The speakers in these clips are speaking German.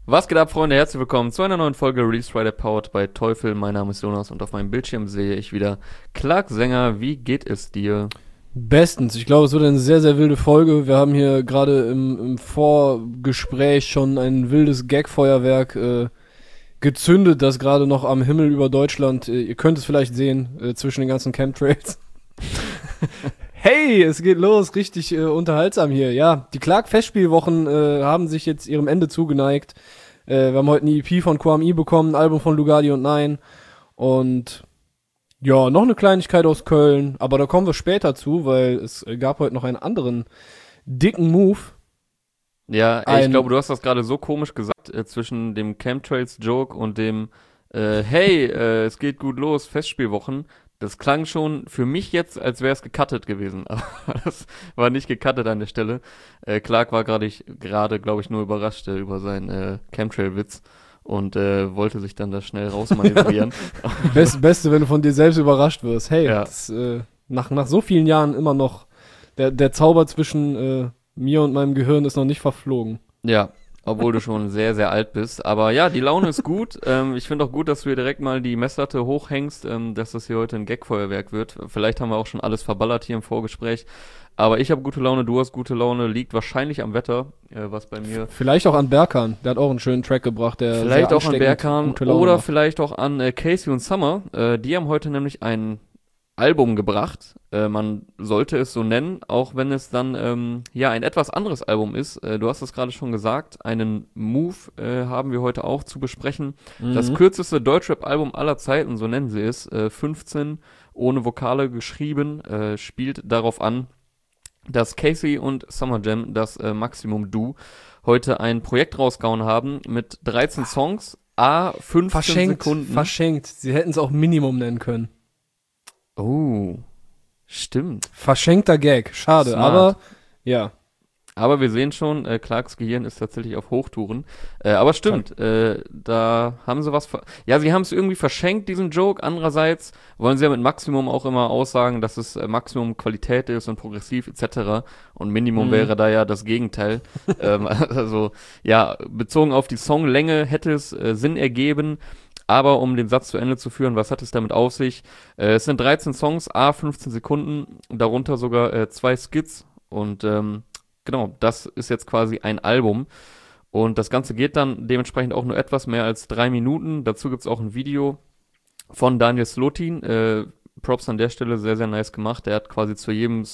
Was geht ab, Freunde? Herzlich willkommen zu einer neuen Folge Release Rider Powered bei Teufel. Mein Name ist Jonas und auf meinem Bildschirm sehe ich wieder Clark Sänger. Wie geht es dir? Bestens. Ich glaube, es wird eine sehr, sehr wilde Folge. Wir haben hier gerade im Vorgespräch schon ein wildes Gagfeuerwerk gezündet, das gerade noch am Himmel über Deutschland, ihr könnt es vielleicht sehen, zwischen den ganzen Chemtrails. Hey, es geht los, richtig unterhaltsam hier. Ja, die Clark-Festspielwochen haben sich jetzt ihrem Ende zugeneigt. Wir haben heute eine EP von QAMI bekommen, ein Album von Lugardi und Nein. Und ja, noch eine Kleinigkeit aus Köln, aber da kommen wir später zu, weil es gab heute noch einen anderen dicken Move. Ja, ey, ich glaube, du hast das gerade so komisch gesagt, zwischen dem Chemtrails-Joke und dem Hey, es geht gut los, Festspielwochen. Das klang schon für mich jetzt, als wäre es gecuttet gewesen. Aber das war nicht gecuttet an der Stelle. Clark war gerade, glaube ich, nur überrascht über seinen Chemtrail-Witz und wollte sich dann da schnell rausmanövrieren. Beste, wenn du von dir selbst überrascht wirst. Hey, Ja. das, nach so vielen Jahren immer noch, der Zauber zwischen mir und meinem Gehirn ist noch nicht verflogen. Ja, obwohl du schon sehr, sehr alt bist. Aber ja, die Laune ist gut. Ich finde auch gut, dass du hier direkt mal die Messlatte hochhängst, dass das hier heute ein Gagfeuerwerk wird. Vielleicht haben wir auch schon alles verballert hier im Vorgespräch. Aber ich habe gute Laune, du hast gute Laune. Liegt wahrscheinlich am Wetter, was bei mir... Vielleicht auch an Berkan, der hat auch einen schönen Track gebracht, der Vielleicht sehr auch an ansteckend Berkan gute Laune oder macht. vielleicht auch an Casey und Summer. Die haben heute nämlich ein Album gebracht. Man sollte es so nennen, auch wenn es dann ja ein etwas anderes Album ist. Du hast es gerade schon gesagt, einen Move haben wir heute auch zu besprechen. Das kürzeste Deutschrap-Album aller Zeiten, so nennen sie es, 15 ohne Vokale geschrieben, spielt darauf an, dass Casey und Summer Jam, das Maximum Du, heute ein Projekt rausgehauen haben mit 13 Songs, 15 Sekunden. Verschenkt. Sie hätten es auch Minimum nennen können. Oh, stimmt. Verschenkter Gag. Schade, Smart. aber ja. Aber wir sehen schon, Clarks Gehirn ist tatsächlich auf Hochtouren. Aber stimmt, da haben sie ja, sie haben es irgendwie verschenkt, diesen Joke. Andererseits wollen sie ja mit Maximum auch immer aussagen, dass es Maximum Qualität ist und progressiv etc. Und Minimum wäre da ja das Gegenteil. Also, ja, bezogen auf die Songlänge hätte es Sinn ergeben. Aber um den Satz zu Ende zu führen, was hat es damit auf sich? Es sind 13 Songs, 15 Sekunden, darunter sogar 2 Skits. Und genau, das ist jetzt quasi ein Album. Und das Ganze geht dann dementsprechend auch nur etwas mehr als 3 Minuten. Dazu gibt's auch ein Video von Daniel Slotin. Props an der Stelle, sehr, sehr nice gemacht. Der hat quasi zu jedem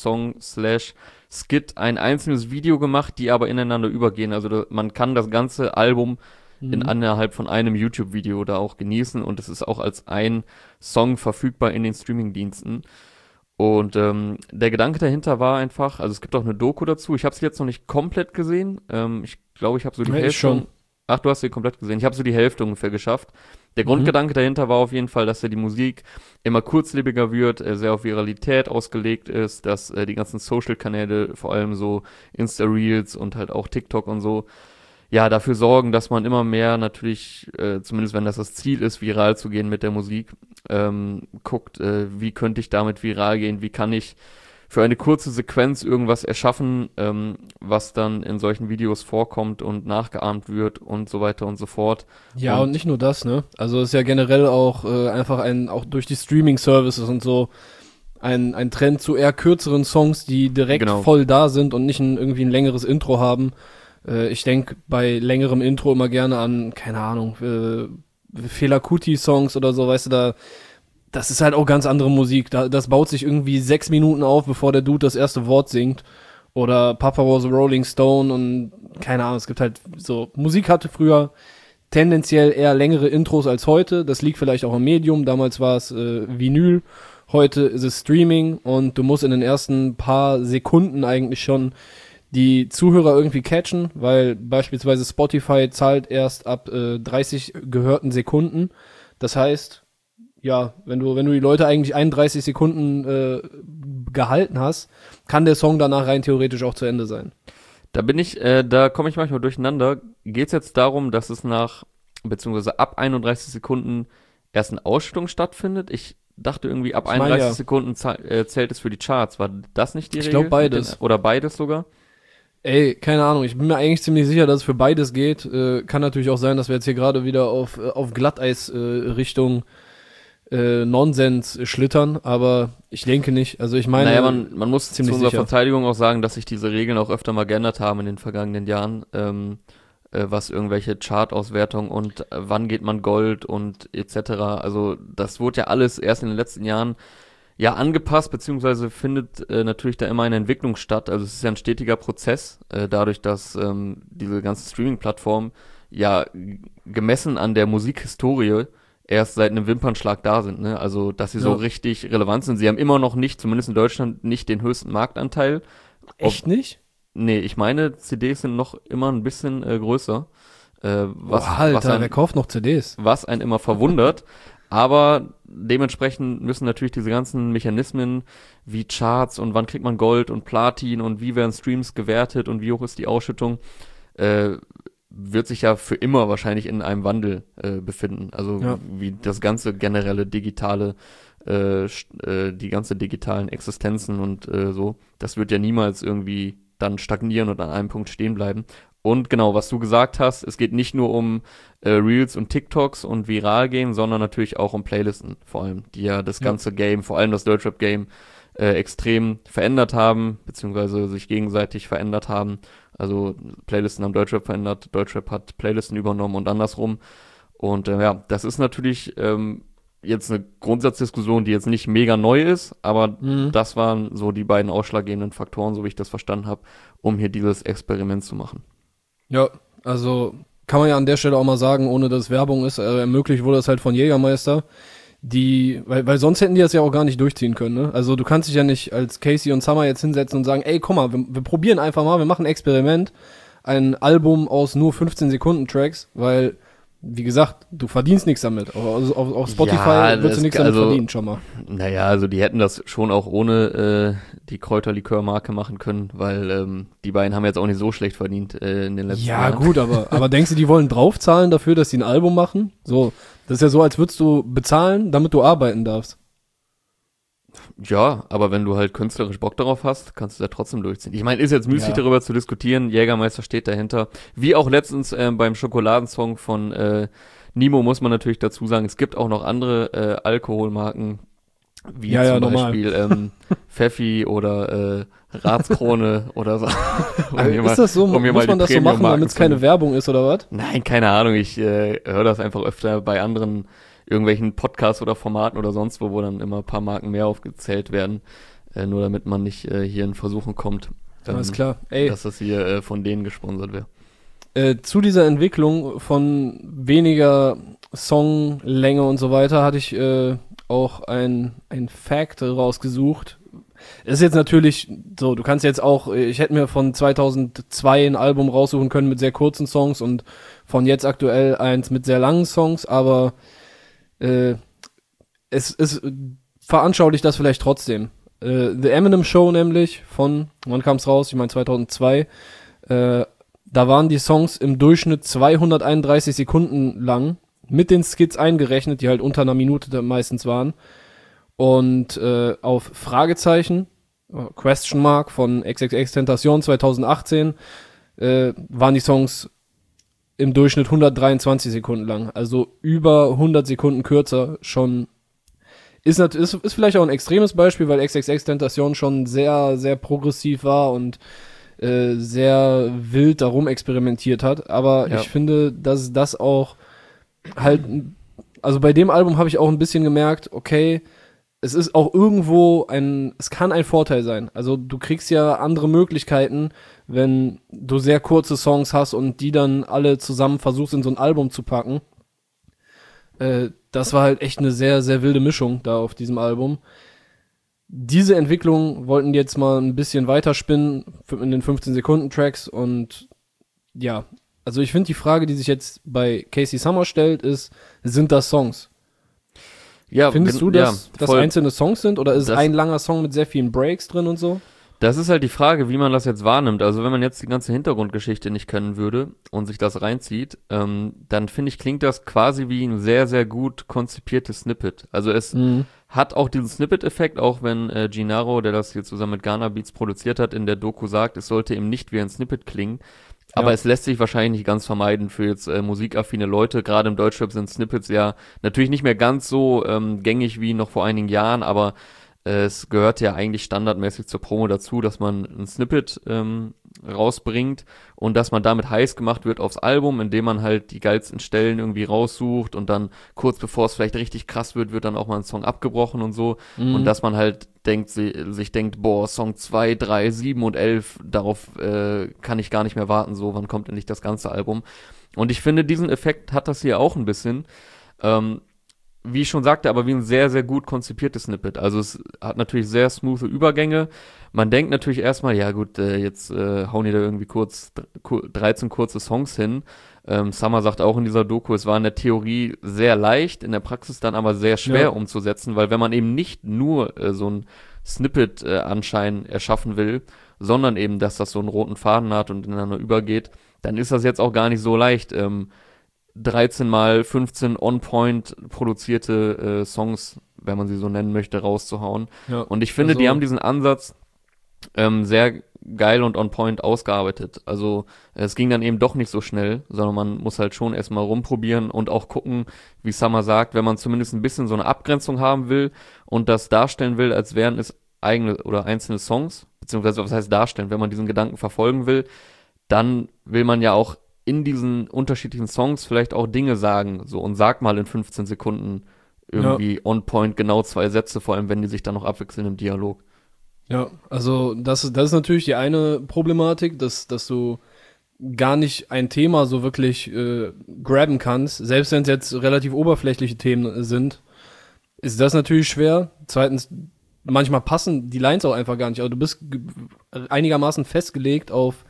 Song/Skit ein einzelnes Video gemacht, die aber ineinander übergehen. Also man kann das ganze Album innerhalb von einem YouTube-Video da auch genießen. Und es ist auch als ein Song verfügbar in den Streaming-Diensten. Und der Gedanke dahinter war einfach, also es gibt auch eine Doku dazu. Ich habe sie jetzt noch nicht komplett gesehen. Ich glaube, ich habe so die Ja, ich Hälfte. schon. Ach, du hast sie komplett gesehen. Ich habe so die Hälfte ungefähr geschafft. Der Grundgedanke dahinter war auf jeden Fall, dass ja die Musik immer kurzlebiger wird, sehr auf Viralität ausgelegt ist, dass die ganzen Social-Kanäle, vor allem so Insta-Reels und halt auch TikTok und so, ja, dafür sorgen, dass man immer mehr natürlich, zumindest wenn das Ziel ist, viral zu gehen mit der Musik, guckt, wie könnte ich damit viral gehen, wie kann ich für eine kurze Sequenz irgendwas erschaffen, was dann in solchen Videos vorkommt und nachgeahmt wird und so weiter und so fort. Ja, und nicht nur das, ne? Also es ist ja generell auch einfach auch durch die Streaming-Services und so ein Trend zu eher kürzeren Songs, die direkt Genau. voll da sind und nicht irgendwie ein längeres Intro haben. Ich denke bei längerem Intro immer gerne an, keine Ahnung, Fela Kuti-Songs oder so, weißt du, das ist halt auch ganz andere Musik. Das baut sich irgendwie 6 Minuten auf, bevor der Dude das erste Wort singt. Oder Papa was a Rolling Stone und keine Ahnung, es gibt halt so, Musik hatte früher tendenziell eher längere Intros als heute. Das liegt vielleicht auch am Medium. Damals war es Vinyl, heute ist es Streaming und du musst in den ersten paar Sekunden eigentlich schon die Zuhörer irgendwie catchen, weil beispielsweise Spotify zahlt erst ab 30 gehörten Sekunden. Das heißt, ja, wenn du die Leute eigentlich 31 Sekunden gehalten hast, kann der Song danach rein theoretisch auch zu Ende sein. Da komme ich manchmal durcheinander. Geht es jetzt darum, dass es beziehungsweise ab 31 Sekunden erst eine Ausstellung stattfindet? Ich dachte irgendwie, ab Ich meine, 31 ja. Sekunden zählt es für die Charts. War das nicht die Ich Regel? glaube beides. Oder beides sogar? Ey, keine Ahnung, ich bin mir eigentlich ziemlich sicher, dass es für beides geht. Kann natürlich auch sein, dass wir jetzt hier gerade wieder auf Glatteis Richtung Nonsens schlittern, aber ich denke nicht. Also ich meine, Naja, man muss zu ziemlich unserer sicher. Verteidigung auch sagen, dass sich diese Regeln auch öfter mal geändert haben in den vergangenen Jahren, was irgendwelche Chart-Auswertungen und wann geht man Gold und etc. Also das wurde ja alles erst in den letzten Jahren ja angepasst, beziehungsweise findet natürlich da immer eine Entwicklung statt. Also es ist ja ein stetiger Prozess, dadurch, dass diese ganzen Streaming-Plattformen ja gemessen an der Musikhistorie erst seit einem Wimpernschlag da sind, ne? Also, dass sie so Ja. richtig relevant sind. Sie haben immer noch nicht, zumindest in Deutschland, nicht den höchsten Marktanteil. Echt nicht? Nee, ich meine, CDs sind noch immer ein bisschen größer. Was, Boah, Alter, was, ein, wer kauft noch CDs? was einen immer verwundert. Aber dementsprechend müssen natürlich diese ganzen Mechanismen wie Charts und wann kriegt man Gold und Platin und wie werden Streams gewertet und wie hoch ist die Ausschüttung, wird sich ja für immer wahrscheinlich in einem Wandel befinden. Also Ja. wie das ganze generelle digitale, die ganze digitalen Existenzen und so, das wird ja niemals irgendwie dann stagnieren und an einem Punkt stehen bleiben. Und genau, was du gesagt hast, es geht nicht nur um Reels und TikToks und viral gehen, sondern natürlich auch um Playlisten vor allem, die ja das ganze Game, vor allem das Deutschrap-Game, extrem verändert haben, beziehungsweise sich gegenseitig verändert haben. Also Playlisten haben Deutschrap verändert, Deutschrap hat Playlisten übernommen und andersrum. Und ja, das ist natürlich jetzt eine Grundsatzdiskussion, die jetzt nicht mega neu ist, aber das waren so die beiden ausschlaggebenden Faktoren, so wie ich das verstanden habe, um hier dieses Experiment zu machen. Ja, also kann man ja an der Stelle auch mal sagen, ohne dass es Werbung ist, ermöglicht wurde das halt von Jägermeister, weil sonst hätten die das ja auch gar nicht durchziehen können, ne? Also du kannst dich ja nicht als Casey und Summer jetzt hinsetzen und sagen, ey, komm mal, wir probieren einfach mal, wir machen ein Experiment, ein Album aus nur 15 Sekunden Tracks, weil, wie gesagt, du verdienst nichts damit. Auf Spotify Ja, würdest du nichts damit verdienen, schon mal. Naja, also die hätten das schon auch ohne die Kräuterlikör-Marke machen können, weil die beiden haben jetzt auch nicht so schlecht verdient in den letzten Ja, Jahren. gut, aber denkst du, die wollen draufzahlen dafür, dass sie ein Album machen? So, das ist ja so, als würdest du bezahlen, damit du arbeiten darfst. Ja, aber wenn du halt künstlerisch Bock darauf hast, kannst du da trotzdem durchziehen. Ich meine, ist jetzt müßig Ja. darüber zu diskutieren, Jägermeister steht dahinter. Wie auch letztens beim Schokoladensong von Nimo muss man natürlich dazu sagen, es gibt auch noch andere Alkoholmarken, wie Ja, zum ja, normal. Beispiel Pfeffi oder Ratskrone oder so. Ist das so, um hier muss mal man die das so machen, Premium-Marken damit es zu keine nennen. Werbung ist, oder was? Nein, keine Ahnung. Ich höre das einfach öfter bei anderen irgendwelchen Podcasts oder Formaten oder sonst wo dann immer ein paar Marken mehr aufgezählt werden. Nur damit man nicht hier in Versuchen kommt, Alles klar. Ey, dass das hier von denen gesponsert wäre. zu dieser Entwicklung von weniger Songlänge und so weiter hatte ich auch ein Fact rausgesucht. Es ist jetzt natürlich so, du kannst jetzt auch, ich hätte mir von 2002 ein Album raussuchen können mit sehr kurzen Songs und von jetzt aktuell eins mit sehr langen Songs, aber es veranschaulicht das vielleicht trotzdem. The Eminem Show nämlich wann kam's raus? Ich meine 2002. Da waren die Songs im Durchschnitt 231 Sekunden lang, mit den Skits eingerechnet, die halt unter einer Minute meistens waren. Und auf Fragezeichen, Question Mark von XXXTentacion 2018, waren die Songs im Durchschnitt 123 Sekunden lang. Also über 100 Sekunden kürzer schon. Ist vielleicht auch ein extremes Beispiel, weil XXXTentacion schon sehr, sehr progressiv war und sehr wild darum experimentiert hat. Aber Ja. ich finde, dass das auch halt, also bei dem Album habe ich auch ein bisschen gemerkt, okay, es ist auch irgendwo es kann ein Vorteil sein. Also du kriegst ja andere Möglichkeiten, wenn du sehr kurze Songs hast und die dann alle zusammen versuchst in so ein Album zu packen. Das war halt echt eine sehr, sehr wilde Mischung da auf diesem Album. Diese Entwicklung wollten die jetzt mal ein bisschen weiterspinnen in den 15-Sekunden-Tracks und ja, also ich finde die Frage, die sich jetzt bei Casey Summer stellt, ist, sind das Songs? Ja, Findest du, dass das voll. einzelne Songs sind oder ist es Das- ein langer Song mit sehr vielen Breaks drin und so? Das ist halt die Frage, wie man das jetzt wahrnimmt. Also wenn man jetzt die ganze Hintergrundgeschichte nicht kennen würde und sich das reinzieht, dann finde ich, klingt das quasi wie ein sehr, sehr gut konzipiertes Snippet. Also es hat auch diesen Snippet-Effekt, auch wenn Gennaro, der das hier zusammen mit Ghana Beats produziert hat, in der Doku sagt, es sollte eben nicht wie ein Snippet klingen. Aber es lässt sich wahrscheinlich nicht ganz vermeiden für jetzt musikaffine Leute. Gerade im Deutschrap sind Snippets ja natürlich nicht mehr ganz so gängig wie noch vor einigen Jahren, aber es gehört ja eigentlich standardmäßig zur Promo dazu, dass man ein Snippet rausbringt und dass man damit heiß gemacht wird aufs Album, indem man halt die geilsten Stellen irgendwie raussucht und dann kurz bevor es vielleicht richtig krass wird dann auch mal ein Song abgebrochen und so. Und dass man halt sich denkt, boah, Song 2, 3, 7 und 11, darauf kann ich gar nicht mehr warten, so, wann kommt endlich das ganze Album? Und ich finde, diesen Effekt hat das hier auch ein bisschen. Wie ich schon sagte, aber wie ein sehr, sehr gut konzipiertes Snippet. Also es hat natürlich sehr smoothe Übergänge. Man denkt natürlich erstmal, ja gut, jetzt hauen die da irgendwie 13 kurze Songs hin. Summer sagt auch in dieser Doku, es war in der Theorie sehr leicht, in der Praxis dann aber sehr schwer umzusetzen, weil wenn man eben nicht nur so ein Snippet-Anschein erschaffen will, sondern eben, dass das so einen roten Faden hat und ineinander übergeht, dann ist das jetzt auch gar nicht so leicht, 13 mal 15 on-point produzierte Songs, wenn man sie so nennen möchte, rauszuhauen. Ja, und ich finde, die haben diesen Ansatz sehr geil und on-point ausgearbeitet. Also es ging dann eben doch nicht so schnell, sondern man muss halt schon erstmal rumprobieren und auch gucken, wie Summer sagt, wenn man zumindest ein bisschen so eine Abgrenzung haben will und das darstellen will, als wären es eigene oder einzelne Songs, beziehungsweise was heißt darstellen, wenn man diesen Gedanken verfolgen will, dann will man ja auch in diesen unterschiedlichen Songs vielleicht auch Dinge sagen, so, und sag mal in 15 Sekunden irgendwie on point genau 2 Sätze, vor allem wenn die sich dann noch abwechseln im Dialog. Ja, also das ist natürlich die eine Problematik, dass du gar nicht ein Thema so wirklich grabben kannst, selbst wenn es jetzt relativ oberflächliche Themen sind, ist das natürlich schwer. Zweitens, manchmal passen die Lines auch einfach gar nicht, also du bist einigermaßen festgelegt auf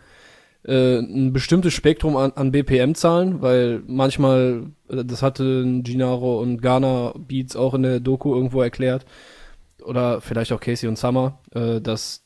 ein bestimmtes Spektrum an BPM-Zahlen, weil manchmal, das hatte Gennaro und Ghana Beats auch in der Doku irgendwo erklärt, oder vielleicht auch Casey und Summer, dass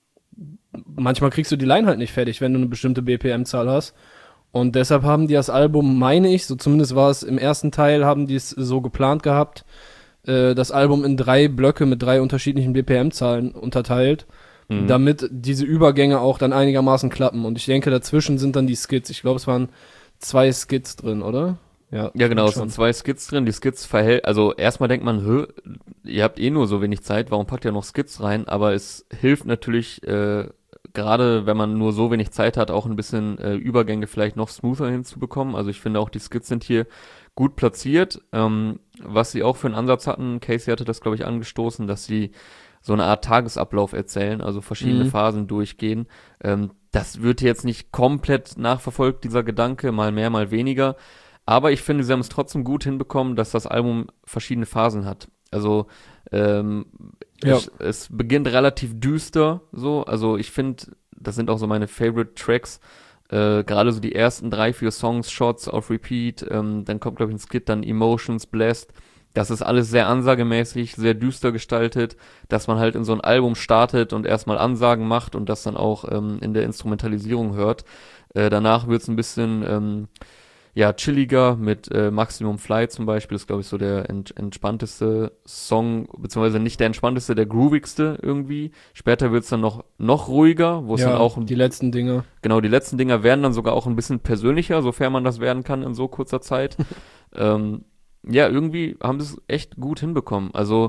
manchmal kriegst du die Line halt nicht fertig, wenn du eine bestimmte BPM-Zahl hast. Und deshalb haben die das Album, meine ich, so zumindest war es im ersten Teil, haben die es so geplant gehabt, das Album in 3 Blöcke mit 3 unterschiedlichen BPM-Zahlen unterteilt, damit diese Übergänge auch dann einigermaßen klappen. Und ich denke, dazwischen sind dann die Skits. Ich glaube, es waren 2 Skits drin, oder? Ja, genau, es sind 2 Skits drin. Die Skits also erstmal denkt man, ihr habt eh nur so wenig Zeit, warum packt ihr noch Skits rein? Aber es hilft natürlich, gerade wenn man nur so wenig Zeit hat, auch ein bisschen Übergänge vielleicht noch smoother hinzubekommen. Also ich finde auch, die Skits sind hier gut platziert. Was sie auch für einen Ansatz hatten, Casey hatte das, glaube ich, angestoßen, dass sie so eine Art Tagesablauf erzählen, also verschiedene Phasen durchgehen. Das wird jetzt nicht komplett nachverfolgt, dieser Gedanke, mal mehr, mal weniger. Aber ich finde, sie haben es trotzdem gut hinbekommen, dass das Album verschiedene Phasen hat. Also es beginnt relativ düster, so. Also ich finde, das sind auch so meine Favorite Tracks. Gerade so die ersten 3, 4 Songs, Shots auf Repeat. Dann kommt, glaube ich, ein Skit, dann Emotions, Blessed. Das ist alles sehr ansagemäßig, sehr düster gestaltet, dass man halt in so ein Album startet und erstmal Ansagen macht und das dann auch in der Instrumentalisierung hört. Danach wird's ein bisschen chilliger mit Maximum Fly zum Beispiel, ist glaube ich so der entspannteste Song, beziehungsweise nicht der entspannteste, der groovigste irgendwie. Später wird's dann noch ruhiger, wo es dann auch die letzten Dinger. Genau, die letzten Dinger werden dann sogar auch ein bisschen persönlicher, sofern man das werden kann in so kurzer Zeit. Irgendwie haben sie es echt gut hinbekommen. Also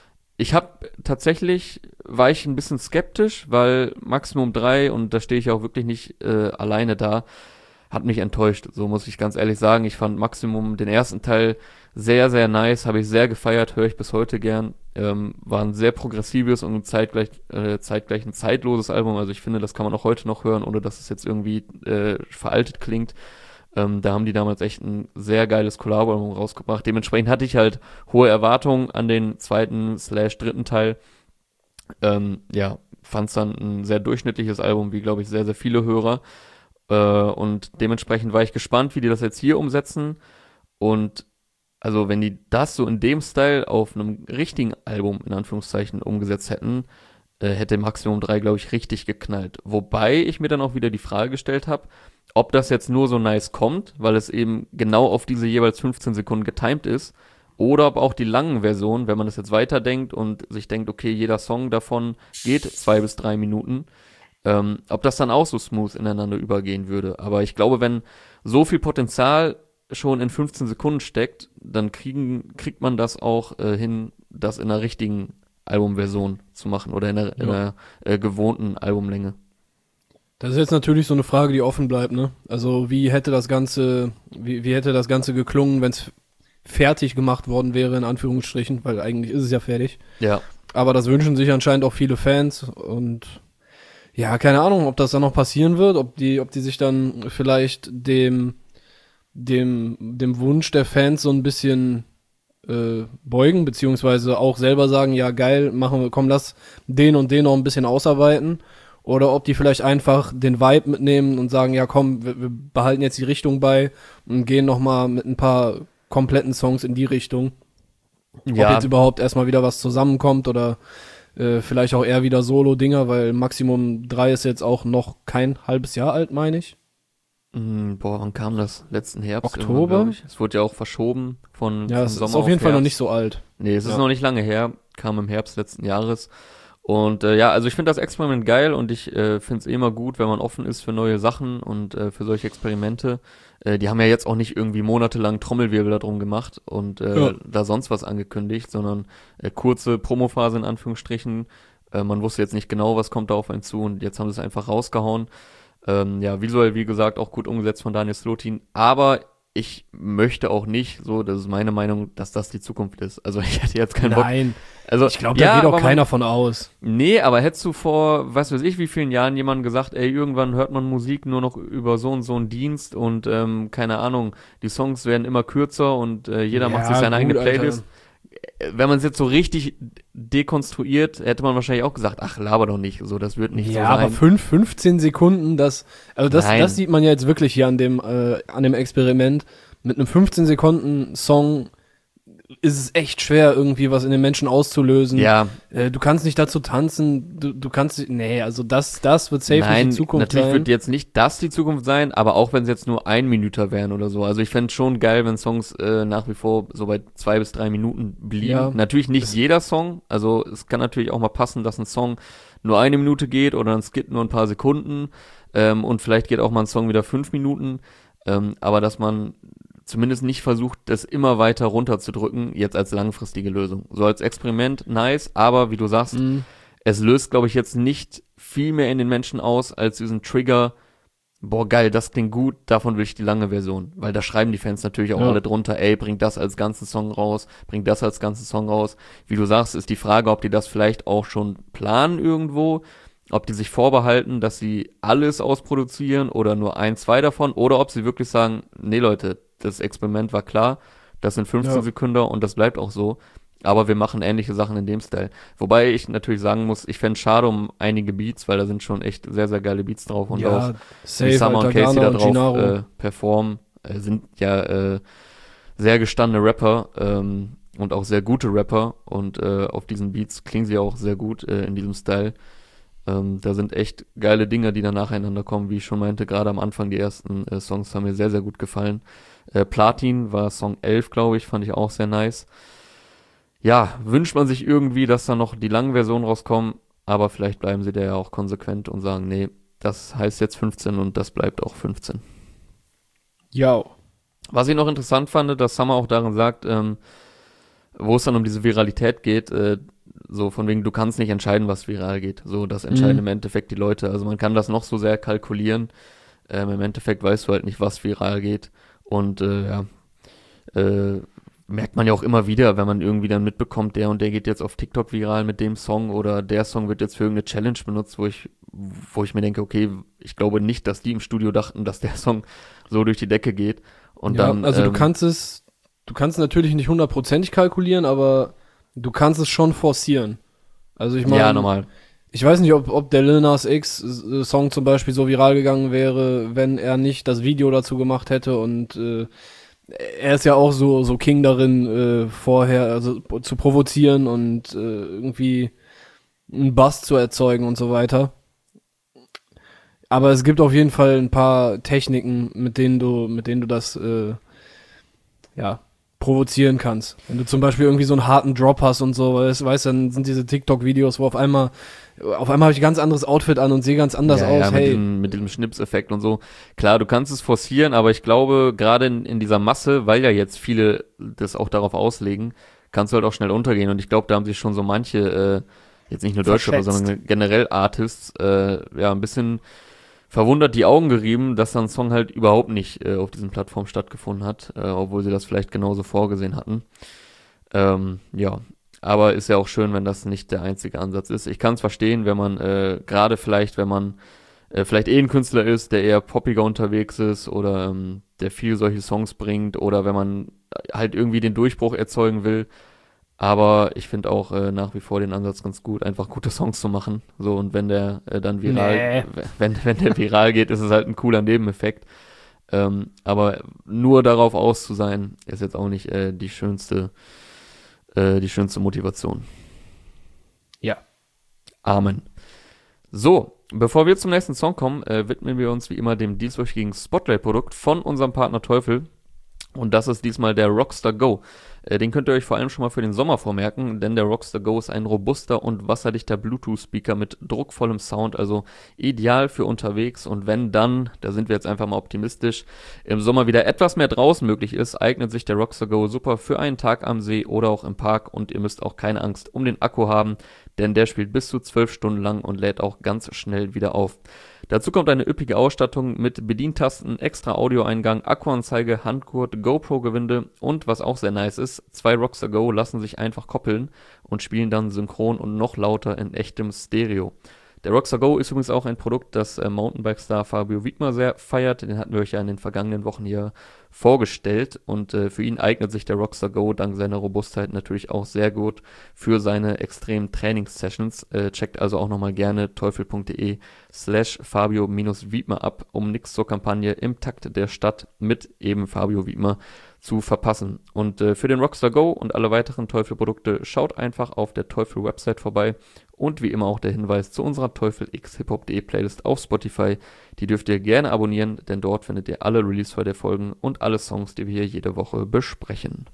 war ich ein bisschen skeptisch, weil Maximum 3, und da stehe ich auch wirklich nicht alleine da, hat mich enttäuscht, so muss ich ganz ehrlich sagen. Ich fand Maximum den ersten Teil sehr, sehr nice, habe ich sehr gefeiert, höre ich bis heute gern. War ein sehr progressives und zeitgleich ein zeitloses Album, also ich finde, das kann man auch heute noch hören, ohne dass es jetzt irgendwie veraltet klingt. Da haben die damals echt ein sehr geiles Collabo-Album rausgebracht. Dementsprechend hatte ich halt hohe Erwartungen an den 2./3. Teil. Fand es dann ein sehr durchschnittliches Album, wie glaube ich sehr, sehr viele Hörer. Und dementsprechend war ich gespannt, wie die das jetzt hier umsetzen. Und also wenn die das so in dem Style auf einem richtigen Album, in Anführungszeichen, umgesetzt hätten, hätte Maximum 3, glaube ich, richtig geknallt. Wobei ich mir dann auch wieder die Frage gestellt habe, ob das jetzt nur so nice kommt, weil es eben genau auf diese jeweils 15 Sekunden getimed ist, oder ob auch die langen Versionen, wenn man das jetzt weiterdenkt und sich denkt, okay, jeder Song davon geht 2 bis 3 Minuten, ob das dann auch so smooth ineinander übergehen würde. Aber ich glaube, wenn so viel Potenzial schon in 15 Sekunden steckt, dann kriegt man das auch hin, das in einer richtigen Albumversion zu machen oder in einer gewohnten Albumlänge. Das ist jetzt natürlich so eine Frage, die offen bleibt, ne? Also wie hätte das Ganze geklungen, wenn es fertig gemacht worden wäre, in Anführungsstrichen, weil eigentlich ist es ja fertig. Ja. Aber das wünschen sich anscheinend auch viele Fans und ja, keine Ahnung, ob das dann noch passieren wird, ob die sich dann vielleicht dem Wunsch der Fans so ein bisschen beugen, beziehungsweise auch selber sagen, ja geil, lass den und den noch ein bisschen ausarbeiten. Oder ob die vielleicht einfach den Vibe mitnehmen und sagen, ja komm, wir behalten jetzt die Richtung bei und gehen nochmal mit ein paar kompletten Songs in die Richtung. Ja. Ob jetzt überhaupt erstmal wieder was zusammenkommt oder vielleicht auch eher wieder Solo-Dinger, weil Maximum 3 ist jetzt auch noch kein halbes Jahr alt, meine ich. Wann kam das? Letzten Herbst? Oktober? Es wurde ja auch verschoben von Ja, es Sommer ist auf jeden Fall Herbst. noch nicht so alt. Nee, es ist Ja. noch nicht lange her, kam im Herbst letzten Jahres. Und also ich finde das Experiment geil und ich finde es immer gut, wenn man offen ist für neue Sachen und für solche Experimente. Die haben ja jetzt auch nicht irgendwie monatelang Trommelwirbel darum gemacht und da sonst was angekündigt, sondern kurze Promophase in Anführungsstrichen. Man wusste jetzt nicht genau, was kommt da auf einen zu und jetzt haben sie es einfach rausgehauen. Visuell, wie gesagt, auch gut umgesetzt von Daniel Slotin, aber ich möchte auch nicht, so, das ist meine Meinung, dass das die Zukunft ist. Also ich hätte jetzt keinen Bock. Nein, Also, ich glaube, da geht auch keiner von aus. Nee, aber hättest du vor, was weiß ich, wie vielen Jahren jemandem gesagt, ey, irgendwann hört man Musik nur noch über so und so einen Dienst und keine Ahnung, die Songs werden immer kürzer und jeder macht sich seine eigene Playlist. Alter. Wenn man es jetzt so richtig dekonstruiert, hätte man wahrscheinlich auch gesagt, ach, laber doch nicht, so, das wird nicht so sein. Ja, aber 15 Sekunden, das sieht man ja jetzt wirklich hier an dem Experiment. Mit einem 15 Sekunden Song ist es echt schwer, irgendwie was in den Menschen auszulösen. Ja. Du kannst nicht dazu tanzen, du kannst, nee, also das wird safe Nein, nicht die Zukunft natürlich sein. wird jetzt nicht das die Zukunft sein, aber auch wenn es jetzt nur 1 Minüter wären oder so. Also ich fände es schon geil, wenn Songs nach wie vor so bei 2 bis 3 Minuten blieben. Ja. Natürlich nicht jeder Song, also es kann natürlich auch mal passen, dass ein Song nur 1 Minute geht oder ein Skit nur ein paar Sekunden und vielleicht geht auch mal ein Song wieder 5 Minuten, aber dass man zumindest nicht versucht, das immer weiter runterzudrücken, jetzt als langfristige Lösung. So als Experiment, nice, aber wie du sagst, es löst, glaube ich, jetzt nicht viel mehr in den Menschen aus, als diesen Trigger, boah, geil, das klingt gut, davon will ich die lange Version. Weil da schreiben die Fans natürlich auch alle drunter, ey, bring das als ganzen Song raus, bring das als ganzen Song raus. Wie du sagst, ist die Frage, ob die das vielleicht auch schon planen irgendwo, ob die sich vorbehalten, dass sie alles ausproduzieren oder nur 1, 2 davon, oder ob sie wirklich sagen, nee, Leute, das Experiment war klar, das sind 15 Sekunden und das bleibt auch so, aber wir machen ähnliche Sachen in dem Style. Wobei ich natürlich sagen muss, ich fände es schade um einige Beats, weil da sind schon echt sehr, sehr geile Beats drauf und auch safe, wie Summer Alter, und Casey Ghana da und drauf performen, sind ja sehr gestandene Rapper und auch sehr gute Rapper und auf diesen Beats klingen sie auch sehr gut in diesem Style. Da sind echt geile Dinger, die dann nacheinander kommen, wie ich schon meinte, gerade am Anfang die ersten Songs haben mir sehr, sehr gut gefallen. Platin war Song 11, glaube ich, fand ich auch sehr nice. Ja, wünscht man sich irgendwie, dass da noch die langen Versionen rauskommen, aber vielleicht bleiben sie da ja auch konsequent und sagen, nee, das heißt jetzt 15 und das bleibt auch 15. Ja. Was ich noch interessant fand, dass Summer auch darin sagt, wo es dann um diese Viralität geht, so von wegen, du kannst nicht entscheiden, was viral geht. So, das entscheiden im Endeffekt die Leute. Also man kann das noch so sehr kalkulieren. Im Endeffekt weißt du halt nicht, was viral geht. Und merkt man ja auch immer wieder, wenn man irgendwie dann mitbekommt, der und der geht jetzt auf TikTok viral mit dem Song oder der Song wird jetzt für irgendeine Challenge benutzt, wo ich mir denke, okay, ich glaube nicht, dass die im Studio dachten, dass der Song so durch die Decke geht. Und ja, dann, also du kannst natürlich nicht 100% kalkulieren, aber du kannst es schon forcieren. Also ich meine, ja, normal. Ich weiß nicht, ob der Lil Nas X Song zum Beispiel so viral gegangen wäre, wenn er nicht das Video dazu gemacht hätte und er ist ja auch so King darin, vorher also zu provozieren und irgendwie einen Bass zu erzeugen und so weiter. Aber es gibt auf jeden Fall ein paar Techniken, mit denen du das provozieren kannst. Wenn du zum Beispiel irgendwie so einen harten Drop hast und so, weißt, dann sind diese TikTok-Videos, wo auf einmal habe ich ein ganz anderes Outfit an und sehe ganz anders aus. Ja, mit diesem Schnipseffekt und so. Klar, du kannst es forcieren, aber ich glaube, gerade in dieser Masse, weil ja jetzt viele das auch darauf auslegen, kannst du halt auch schnell untergehen. Und ich glaube, da haben sich schon so manche, jetzt nicht nur Deutsche, sondern generell Artists, ein bisschen verwundert die Augen gerieben, dass dann ein Song halt überhaupt nicht auf diesen Plattformen stattgefunden hat, obwohl sie das vielleicht genauso vorgesehen hatten. Aber ist ja auch schön, wenn das nicht der einzige Ansatz ist. Ich kann es verstehen, wenn man gerade vielleicht, wenn man vielleicht ein Künstler ist, der eher poppiger unterwegs ist oder der viel solche Songs bringt oder wenn man halt irgendwie den Durchbruch erzeugen will. Aber ich finde auch nach wie vor den Ansatz ganz gut, einfach gute Songs zu machen. So, und wenn der dann viral, wenn der viral geht, ist es halt ein cooler Nebeneffekt. Aber nur darauf aus zu sein, ist jetzt auch nicht die schönste Motivation. Ja. Amen. So, bevor wir zum nächsten Song kommen, widmen wir uns wie immer dem dieswöchigen Spotlight-Produkt von unserem Partner Teufel. Und das ist diesmal der Rockstar Go. Den könnt ihr euch vor allem schon mal für den Sommer vormerken, denn der Rockstar Go ist ein robuster und wasserdichter Bluetooth-Speaker mit druckvollem Sound, also ideal für unterwegs. Und wenn dann, da sind wir jetzt einfach mal optimistisch, im Sommer wieder etwas mehr draußen möglich ist, eignet sich der Rockstar Go super für einen Tag am See oder auch im Park. Und ihr müsst auch keine Angst um den Akku haben, denn der spielt bis zu 12 Stunden lang und lädt auch ganz schnell wieder auf. Dazu kommt eine üppige Ausstattung mit Bedientasten, extra Audioeingang, Akkuanzeige, Handgurt, GoPro-Gewinde und was auch sehr nice ist, 2 Rockstar Go lassen sich einfach koppeln und spielen dann synchron und noch lauter in echtem Stereo. Der Rockstar Go ist übrigens auch ein Produkt, das Mountainbike-Star Fabio Wibmer sehr feiert. Den hatten wir euch ja in den vergangenen Wochen hier vorgestellt und für ihn eignet sich der Rockstar Go dank seiner Robustheit natürlich auch sehr gut für seine extremen Trainingssessions. Checkt also auch nochmal gerne teufel.de/Fabio-Wiedmer ab, um nichts zur Kampagne im Takt der Stadt mit eben Fabio Wiedmer zu verpassen. Und für den Rockstar Go und alle weiteren Teufel-Produkte schaut einfach auf der Teufel-Website vorbei. Und wie immer auch der Hinweis zu unserer Teufel X Hip-Hop.de Playlist auf Spotify. Die dürft ihr gerne abonnieren, denn dort findet ihr alle Release-File der Folgen und alle Songs, die wir hier jede Woche besprechen.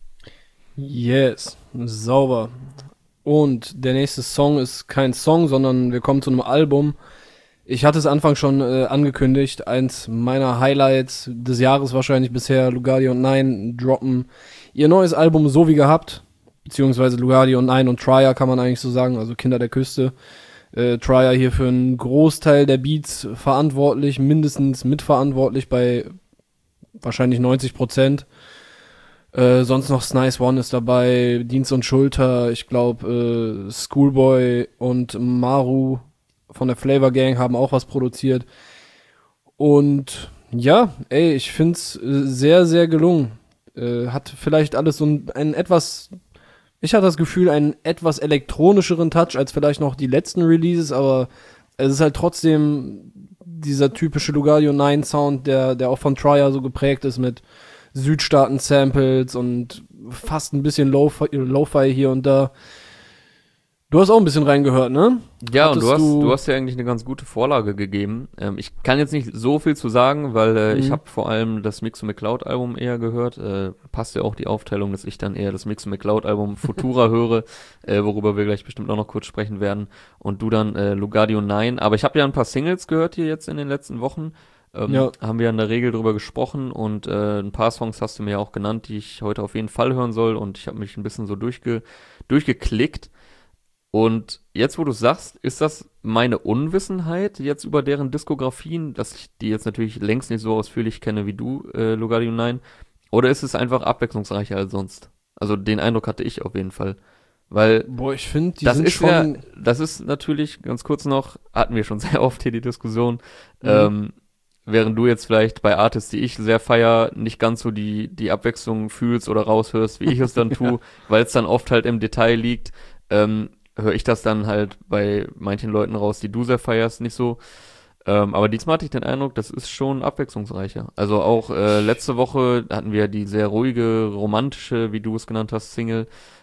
Yes, sauber. Und der nächste Song ist kein Song, sondern wir kommen zu einem Album. Ich hatte es Anfang schon angekündigt, eins meiner Highlights des Jahres wahrscheinlich bisher, Lugardi und Nine droppen ihr neues Album so wie gehabt, beziehungsweise Lugardi und Nine und Trier kann man eigentlich so sagen, also Kinder der Küste. Trier hier für einen Großteil der Beats verantwortlich, mindestens mitverantwortlich bei wahrscheinlich 90%. Sonst noch Snice One ist dabei, Dienst und Schulter, ich glaube Schoolboy und Maru von der Flavor Gang haben auch was produziert. Und ja, ich find's sehr, sehr gelungen. Hat vielleicht alles so ein etwas, ich hatte das Gefühl, einen etwas elektronischeren Touch als vielleicht noch die letzten Releases, aber es ist halt trotzdem dieser typische Lugardi 9 Sound, der auch von Trier so geprägt ist mit Südstaaten-Samples und fast ein bisschen Lo-Fi hier und da. Du hast auch ein bisschen reingehört, ne? Ja, und du hast ja eigentlich eine ganz gute Vorlage gegeben. Ich kann jetzt nicht so viel zu sagen, weil ich habe vor allem das Mix McCloud Album eher gehört. Passt ja auch die Aufteilung, dass ich dann eher das Mix McCloud Album Futura höre, worüber wir gleich bestimmt auch noch kurz sprechen werden. Und du dann Lugardi 9. Aber ich habe ja ein paar Singles gehört hier jetzt in den letzten Wochen. Haben wir in der Regel drüber gesprochen und ein paar Songs hast du mir ja auch genannt, die ich heute auf jeden Fall hören soll. Und ich habe mich ein bisschen so durchgeklickt. Und jetzt, wo du sagst, ist das meine Unwissenheit jetzt über deren Diskografien, dass ich die jetzt natürlich längst nicht so ausführlich kenne wie du, Lugardi 9, oder ist es einfach abwechslungsreicher als sonst? Also den Eindruck hatte ich auf jeden Fall. Weil ich finde, die das sind ist schon... ja, das ist natürlich, ganz kurz noch, hatten wir schon sehr oft hier die Diskussion, während du jetzt vielleicht bei Artists, die ich sehr feier, nicht ganz so die Abwechslung fühlst oder raushörst, wie ich es dann tue, weil es dann oft halt im Detail liegt, höre ich das dann halt bei manchen Leuten raus, die du sehr feierst, nicht so. Aber diesmal hatte ich den Eindruck, das ist schon abwechslungsreicher. Also auch letzte Woche hatten wir die sehr ruhige, romantische, wie du es genannt hast, Single.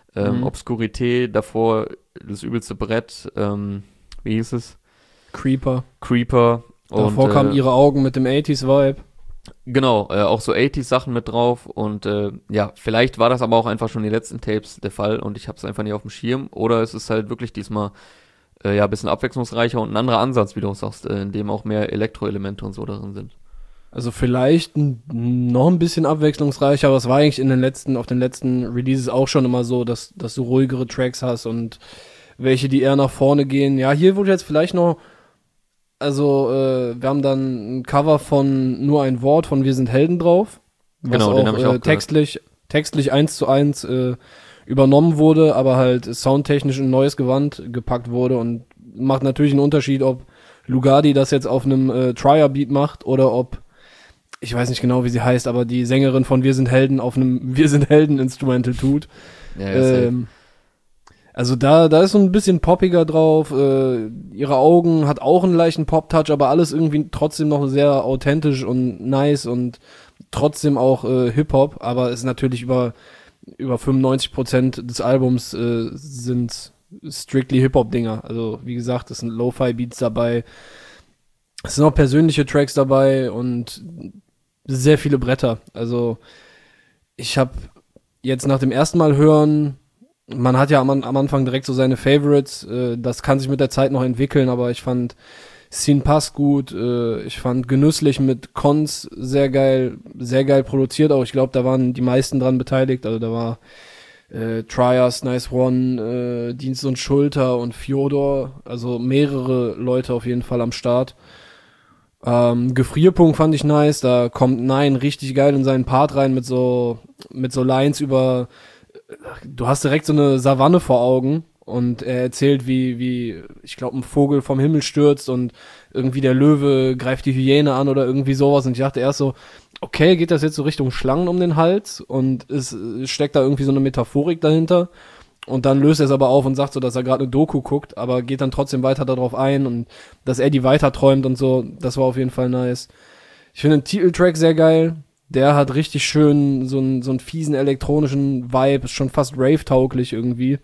Obscurité, davor das übelste Brett, wie hieß es? Creeper. Und Davor kamen ihre Augen mit dem 80s-Vibe. genau, auch so 80s-Sachen mit drauf und ja, vielleicht war das aber auch einfach schon die letzten Tapes der Fall und ich habe es einfach nicht auf dem Schirm oder es ist halt wirklich diesmal ja, ein bisschen abwechslungsreicher und ein anderer Ansatz, wie du sagst, in dem auch mehr Elektroelemente und so darin sind. Also vielleicht noch ein bisschen abwechslungsreicher, aber es war eigentlich auf den letzten Releases auch schon immer so, dass du ruhigere Tracks hast und welche, die eher nach vorne gehen. Ja, hier wurde jetzt vielleicht noch, also wir haben dann ein Cover von Nur ein Wort von Wir sind Helden drauf, was Genau, den hab ich auch textlich 1:1 übernommen wurde, aber halt soundtechnisch in ein neues Gewand gepackt wurde und macht natürlich einen Unterschied, ob Lugardi das jetzt auf einem Trier-Beat macht oder ob, ich weiß nicht genau, wie sie heißt, aber die Sängerin von Wir sind Helden auf einem Wir sind Helden-Instrumental tut. Ja, Also da ist so ein bisschen poppiger drauf, ihre Augen hat auch einen leichten Pop-Touch, aber alles irgendwie trotzdem noch sehr authentisch und nice und trotzdem auch Hip-Hop, aber ist natürlich über 95% des Albums sind strictly Hip-Hop-Dinger. Also wie gesagt, es sind Lo-Fi-Beats dabei, es sind auch persönliche Tracks dabei und sehr viele Bretter. Also ich habe jetzt nach dem ersten Mal hören, man hat ja am Anfang direkt so seine Favorites, das kann sich mit der Zeit noch entwickeln, aber ich fand Scene Pass gut, ich fand Genüsslich mit Cons sehr geil produziert auch, ich glaube, da waren die meisten dran beteiligt, also da war Trias, Nice One, Dienst und Schulter und Fjodor, also mehrere Leute auf jeden Fall am Start. Gefrierpunkt fand ich nice, da kommt Nein richtig geil in seinen Part rein mit so Lines über, du hast direkt so eine Savanne vor Augen und er erzählt, wie ich glaube, ein Vogel vom Himmel stürzt und irgendwie der Löwe greift die Hyäne an oder irgendwie sowas und ich dachte erst so, okay, geht das jetzt so Richtung Schlangen um den Hals und es steckt da irgendwie so eine Metaphorik dahinter und dann löst er es aber auf und sagt so, dass er gerade eine Doku guckt, aber geht dann trotzdem weiter darauf ein und dass er die weiter träumt und so, das war auf jeden Fall nice. Ich finde den Titeltrack sehr geil. Der hat richtig schön so einen fiesen elektronischen Vibe, ist schon fast rave-tauglich irgendwie.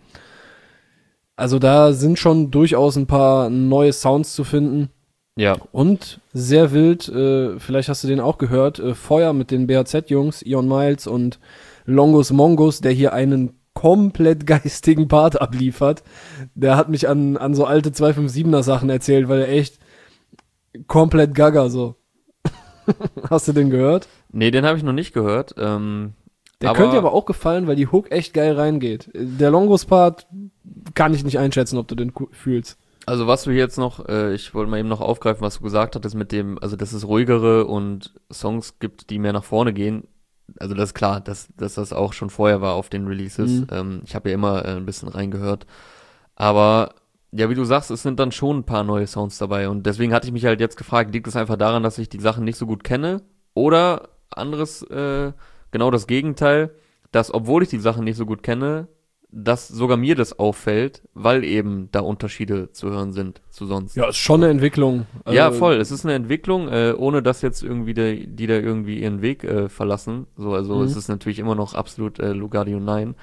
Also da sind schon durchaus ein paar neue Sounds zu finden. Ja. Und sehr wild, vielleicht hast du den auch gehört, Feuer mit den BHZ-Jungs, Ion Miles und Longus Mongus, der hier einen komplett geistigen Part abliefert. Der hat mich an so alte 257er Sachen erzählt, weil er echt komplett gaga so. Hast du den gehört? Nee, den habe ich noch nicht gehört. Der könnte dir aber auch gefallen, weil die Hook echt geil reingeht. Der Longos-Part kann ich nicht einschätzen, ob du den fühlst. Also was du jetzt noch, ich wollte mal eben noch aufgreifen, was du gesagt hattest mit dem, also dass es ruhigere und Songs gibt, die mehr nach vorne gehen. Also das ist klar, dass das auch schon vorher war auf den Releases. Ich habe ja immer ein bisschen reingehört. Aber ja, wie du sagst, es sind dann schon ein paar neue Sounds dabei. Und deswegen hatte ich mich halt jetzt gefragt, liegt es einfach daran, dass ich die Sachen nicht so gut kenne? Oder anderes, genau das Gegenteil, dass obwohl ich die Sachen nicht so gut kenne, dass sogar mir das auffällt, weil eben da Unterschiede zu hören sind zu sonst. Ja, ist schon eine Entwicklung. Ja, voll. Es ist eine Entwicklung, ohne dass jetzt irgendwie die da irgendwie ihren Weg verlassen. So, also es ist natürlich immer noch absolut Lugardi und Nein.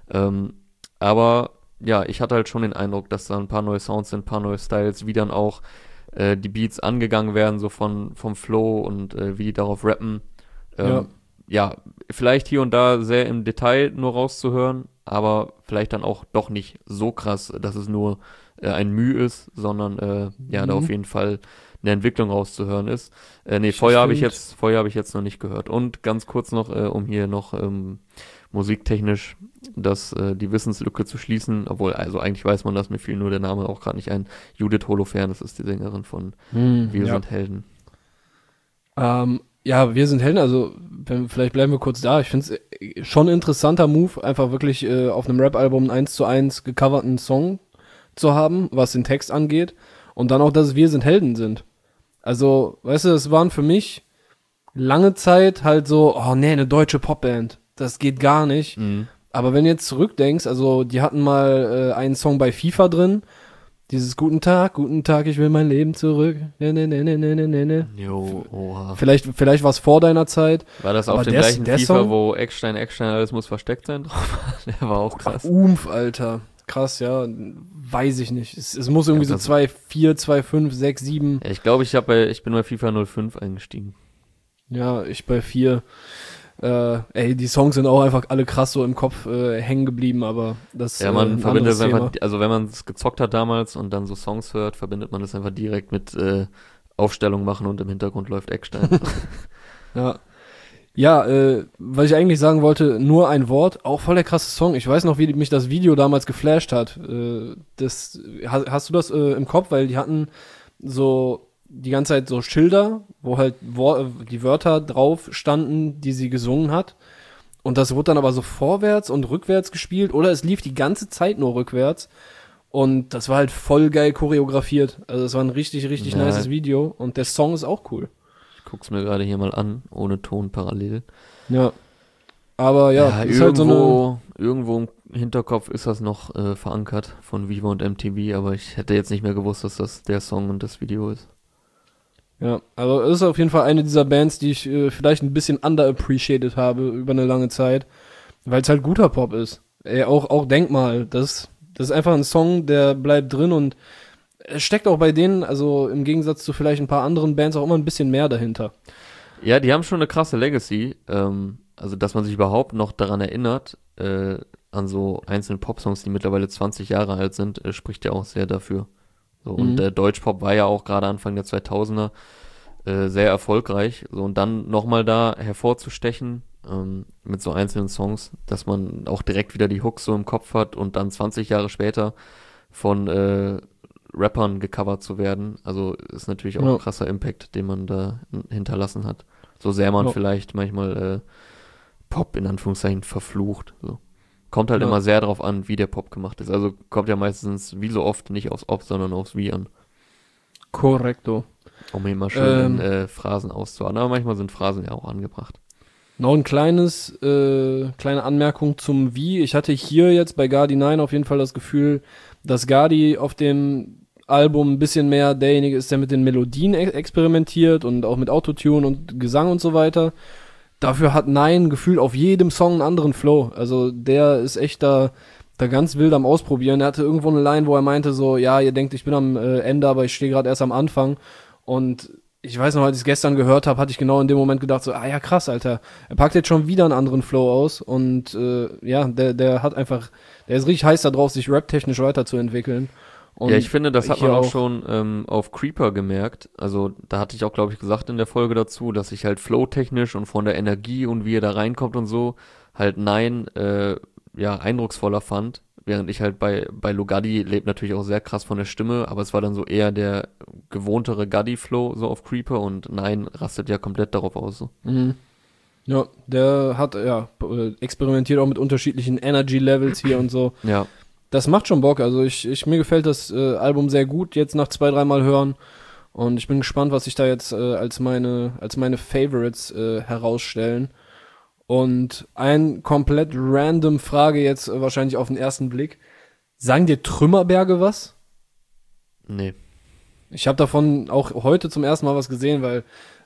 Aber ja, ich hatte halt schon den Eindruck, dass da ein paar neue Sounds sind, ein paar neue Styles, wie dann auch die Beats angegangen werden, so vom Flow und wie die darauf rappen. Ja, vielleicht hier und da sehr im Detail nur rauszuhören, aber vielleicht dann auch doch nicht so krass, dass es nur ein Mühe ist, sondern da auf jeden Fall eine Entwicklung rauszuhören ist. Feuer habe ich jetzt noch nicht gehört. Und ganz kurz noch, um hier noch musiktechnisch die Wissenslücke zu schließen, obwohl, also eigentlich weiß man das, mir fiel nur der Name auch gerade nicht ein. Judith Holofernes, das ist die Sängerin von Wir sind Helden. Ja, Wir sind Helden, also vielleicht bleiben wir kurz da. Ich finde es schon ein interessanter Move, einfach wirklich auf einem Rap-Album einen 1:1 gecoverten Song zu haben, was den Text angeht. Und dann auch, dass es Wir sind Helden sind. Also, weißt du, es waren für mich lange Zeit halt so, oh nee, eine deutsche Popband, das geht gar nicht. Aber wenn du jetzt zurückdenkst, also die hatten mal einen Song bei FIFA drin Dieses guten Tag, ich will mein Leben zurück. Ne. Jo, oha. Vielleicht war es vor deiner Zeit. War das auf aber dem der gleichen FIFA, Song? wo Eckstein, alles muss versteckt sein drauf? Der war auch krass. Alter. Krass, ja. Weiß ich nicht. Es muss irgendwie Ja, so 2,4, 2,5, 6, 7. Ja, ich glaube, ich bin bei FIFA 05 eingestiegen. Ja, ich bei 4. Die Songs sind auch einfach alle krass so im Kopf hängen geblieben, aber das Ja, man verbindet es einfach, Thema. also wenn man es gezockt hat damals und dann so Songs hört, verbindet man das einfach direkt mit Aufstellung machen und im Hintergrund läuft Eckstein. Ja. Ja, was ich eigentlich sagen wollte, nur ein Wort, auch voll der krasse Song. Ich weiß noch, wie mich das Video damals geflasht hat. Hast du das im Kopf? Weil die hatten so die ganze Zeit so Schilder, wo halt die Wörter drauf standen, die sie gesungen hat. Und das wurde dann aber so vorwärts und rückwärts gespielt oder es lief die ganze Zeit nur rückwärts. Und das war halt voll geil choreografiert. Also es war ein richtig, richtig Ja. nices Video und der Song ist auch cool. Ich guck's mir gerade hier mal an, ohne Ton parallel. Ja. Aber ja, ist halt so eine. Irgendwo im Hinterkopf ist das noch verankert von Viva und MTV, aber ich hätte jetzt nicht mehr gewusst, dass das der Song und das Video ist. Ja, also es ist auf jeden Fall eine dieser Bands, die ich vielleicht ein bisschen underappreciated habe über eine lange Zeit, weil es halt guter Pop ist. Auch Denkmal, das ist einfach ein Song, der bleibt drin und es steckt auch bei denen, also im Gegensatz zu vielleicht ein paar anderen Bands, auch immer ein bisschen mehr dahinter. Ja, die haben schon eine krasse Legacy, also dass man sich überhaupt noch daran erinnert, an so einzelne Popsongs, die mittlerweile 20 Jahre alt sind, spricht ja auch sehr dafür. So, und Deutschpop war ja auch gerade Anfang der 2000er sehr erfolgreich. So, und dann nochmal da hervorzustechen mit so einzelnen Songs, dass man auch direkt wieder die Hooks so im Kopf hat und dann 20 Jahre später von Rappern gecovert zu werden. Also ist natürlich auch ein krasser Impact, den man da hinterlassen hat. So sehr man vielleicht manchmal Pop in Anführungszeichen verflucht. So. Kommt halt immer sehr drauf an, wie der Pop gemacht ist. Also kommt ja meistens, wie so oft, nicht aufs Ob, sondern aufs Wie an. Korrekto. Um hier mal schön in Phrasen auszuordnen. Aber manchmal sind Phrasen ja auch angebracht. Noch ein kleine Anmerkung zum Wie. Ich hatte hier jetzt bei Gardy 9 auf jeden Fall das Gefühl, dass Gardy auf dem Album ein bisschen mehr derjenige ist, der mit den Melodien experimentiert und auch mit Autotune und Gesang und so weiter. Dafür hat Nein gefühlt auf jedem Song einen anderen Flow. Also der ist echt da ganz wild am Ausprobieren. Er hatte irgendwo eine Line, wo er meinte so, ja, ihr denkt, ich bin am Ende, aber ich stehe gerade erst am Anfang. Und ich weiß noch, als ich es gestern gehört habe, hatte ich genau in dem Moment gedacht so, ja krass, Alter. Er packt jetzt schon wieder einen anderen Flow aus. Und der ist richtig heiß da drauf, sich rap-technisch weiterzuentwickeln. Und ja, ich finde, das hat man hier auch schon auf Creeper gemerkt. Also da hatte ich auch, glaube ich, gesagt in der Folge dazu, dass ich halt flow-technisch und von der Energie und wie er da reinkommt und so halt Nein eindrucksvoller fand. Während ich halt bei Lugatti lebt natürlich auch sehr krass von der Stimme, aber es war dann so eher der gewohntere Gaddy-Flow so auf Creeper und Nein rastet ja komplett darauf aus. So. Mhm. Ja, der hat experimentiert auch mit unterschiedlichen Energy-Levels hier und so. Ja. Das macht schon Bock, also mir gefällt das Album sehr gut, jetzt nach 2-3 Mal hören und ich bin gespannt, was sich da jetzt als meine Favorites herausstellen. Und ein komplett random Frage jetzt wahrscheinlich auf den ersten Blick. Sagen dir Trümmerberge was? Nee. Ich habe davon auch heute zum ersten Mal was gesehen, weil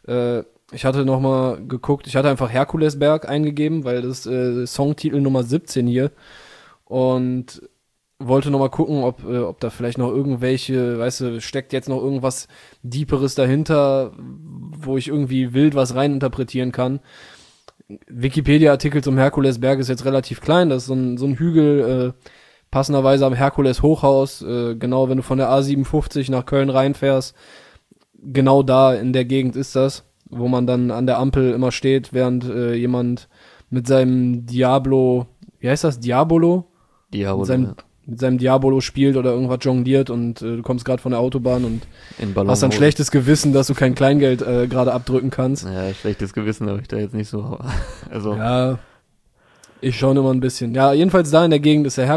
ich hatte nochmal geguckt, ich hatte einfach Herkulesberg eingegeben, weil das Songtitel Nummer 17 hier und wollte nochmal gucken, ob da vielleicht noch irgendwelche, weißt du, steckt jetzt noch irgendwas Deeperes dahinter, wo ich irgendwie wild was reininterpretieren kann. Wikipedia-Artikel zum Herkulesberg ist jetzt relativ klein, das ist so ein Hügel, passenderweise am Herkules-Hochhaus, genau wenn du von der A57 nach Köln reinfährst, genau da in der Gegend ist das, wo man dann an der Ampel immer steht, während jemand mit seinem Diabolo, wie heißt das, Diabolo? Mit seinem Diabolo spielt oder irgendwas jongliert und du kommst gerade von der Autobahn und hast dann schlechtes Gewissen, dass du kein Kleingeld gerade abdrücken kannst. Ja, schlechtes Gewissen habe ich da jetzt nicht so. Also. Ja, ich schon immer ein bisschen. Ja, jedenfalls da in der Gegend ist der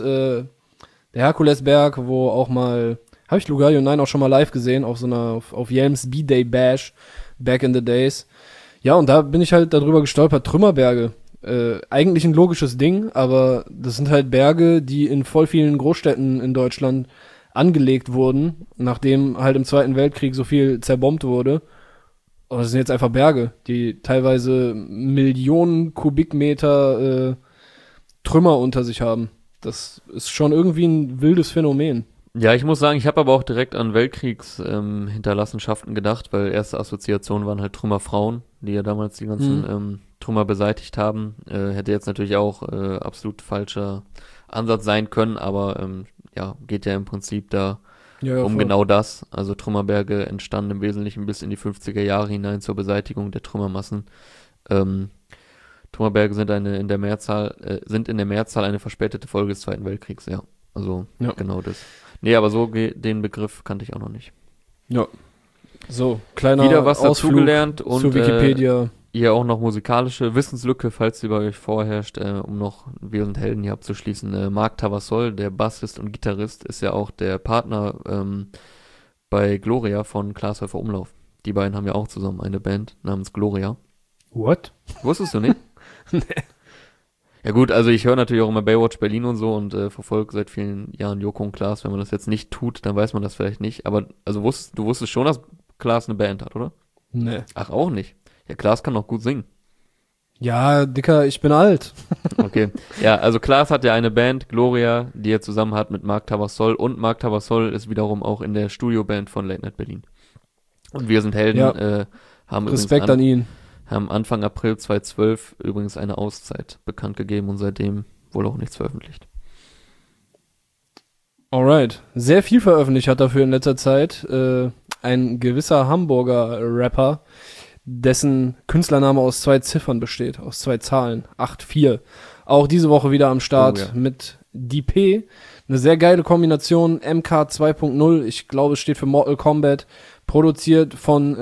Herkulesberg, wo auch mal, habe ich Lugario 9 auch schon mal live gesehen, auf auf Yelms B-Day Bash, back in the days. Ja, und da bin ich halt darüber gestolpert, Trümmerberge. Eigentlich ein logisches Ding, aber das sind halt Berge, die in voll vielen Großstädten in Deutschland angelegt wurden, nachdem halt im Zweiten Weltkrieg so viel zerbombt wurde. Und das sind jetzt einfach Berge, die teilweise Millionen Kubikmeter Trümmer unter sich haben. Das ist schon irgendwie ein wildes Phänomen. Ja, ich muss sagen, ich habe aber auch direkt an Weltkriegs-Hinterlassenschaften gedacht, weil erste Assoziationen waren halt Trümmerfrauen, die ja damals die ganzen Trümmer beseitigt haben. Hätte jetzt natürlich auch absolut falscher Ansatz sein können, aber ja, geht ja im Prinzip da um voll. genau das. Also Trümmerberge entstanden im Wesentlichen bis in die 50er Jahre hinein zur Beseitigung der Trümmermassen. Trümmerberge sind in der Mehrzahl eine verspätete Folge des Zweiten Weltkriegs, ja. Also genau das. Nee, aber so den Begriff kannte ich auch noch nicht. Ja. So, kleiner Wieder was Ausflug dazugelernt und zu Wikipedia. hier auch noch musikalische Wissenslücke, falls sie bei euch vorherrscht, um noch Wir sind Helden hier abzuschließen. Marc Tavassol, der Bassist und Gitarrist, ist ja auch der Partner bei Gloria von Klaas Häufer Umlauf. Die beiden haben ja auch zusammen eine Band namens Gloria. What? Wusstest du nicht? Nee. Ja gut, also ich höre natürlich auch immer Baywatch Berlin und so und verfolge seit vielen Jahren Joko und Klaas. Wenn man das jetzt nicht tut, dann weiß man das vielleicht nicht. Aber also du wusstest schon, dass Klaas eine Band hat, oder? Nee. Ach, auch nicht. Ja, Klaas kann auch gut singen. Ja, Dicker, ich bin alt. Okay. Ja, also Klaas hat ja eine Band, Gloria, die er zusammen hat mit Marc Tavassol. Und Marc Tavassol ist wiederum auch in der Studioband von Late Night Berlin. Und Wir sind Helden haben Respekt an ihn. Haben Anfang April 2012 übrigens eine Auszeit bekannt gegeben und seitdem wohl auch nichts veröffentlicht. Alright. Sehr viel veröffentlicht hat dafür in letzter Zeit ein gewisser Hamburger Rapper, dessen Künstlername aus 2 Ziffern besteht, aus 2 Zahlen, 8-4. Auch diese Woche wieder am Start mit DP. Eine sehr geile Kombination, MK 2.0, ich glaube, es steht für Mortal Kombat, produziert von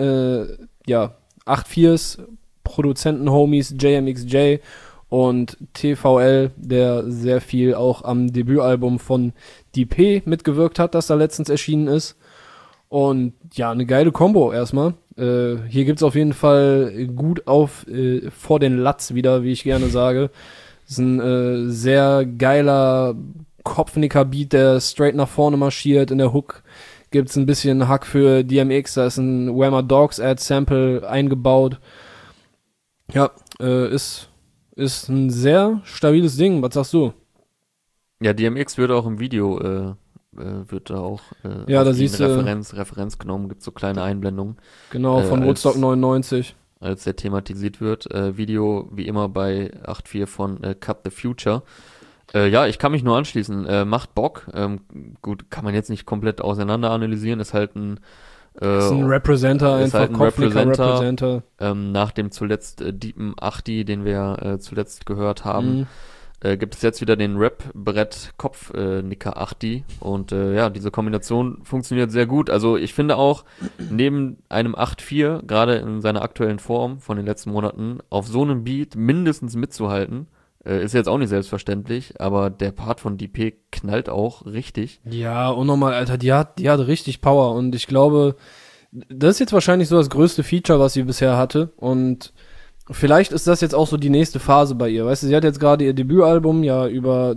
8-4s, Produzenten-Homies JMXJ und TVL, der sehr viel auch am Debütalbum von DP mitgewirkt hat, das da letztens erschienen ist. Und ja, eine geile Kombo erstmal. Hier gibt's auf jeden Fall gut auf vor den Latz wieder, wie ich gerne sage. Das ist ein sehr geiler Kopfnicker-Beat, der straight nach vorne marschiert. In der Hook gibt's ein bisschen Hack für DMX, da ist ein Where My Dogs At Sample eingebaut. Ja, ist ein sehr stabiles Ding. Was sagst du? Ja, DMX wird auch im Video wird da auch da siehst du Referenz genommen, gibt so kleine Einblendungen. Genau, von Woodstock 99. Als der thematisiert wird. Video wie immer bei 8.4 von Cut the Future. Ja, ich kann mich nur anschließen. Macht Bock. Gut, kann man jetzt nicht komplett auseinander analysieren. Ist halt ein ist ein Representer, einfach halt ein Representer. Nach dem zuletzt Deepen Achti, den wir zuletzt gehört haben, gibt es jetzt wieder den Rap-Brett Kopfnicker Achti. Und ja, diese Kombination funktioniert sehr gut. Also ich finde auch, neben einem 8.4, gerade in seiner aktuellen Form von den letzten Monaten, auf so einem Beat mindestens mitzuhalten, ist jetzt auch nicht selbstverständlich, aber der Part von DP knallt auch richtig. Ja, unnormal, Alter, die hat richtig Power und ich glaube, das ist jetzt wahrscheinlich so das größte Feature, was sie bisher hatte und vielleicht ist das jetzt auch so die nächste Phase bei ihr, weißt du, sie hat jetzt gerade ihr Debütalbum, ja, über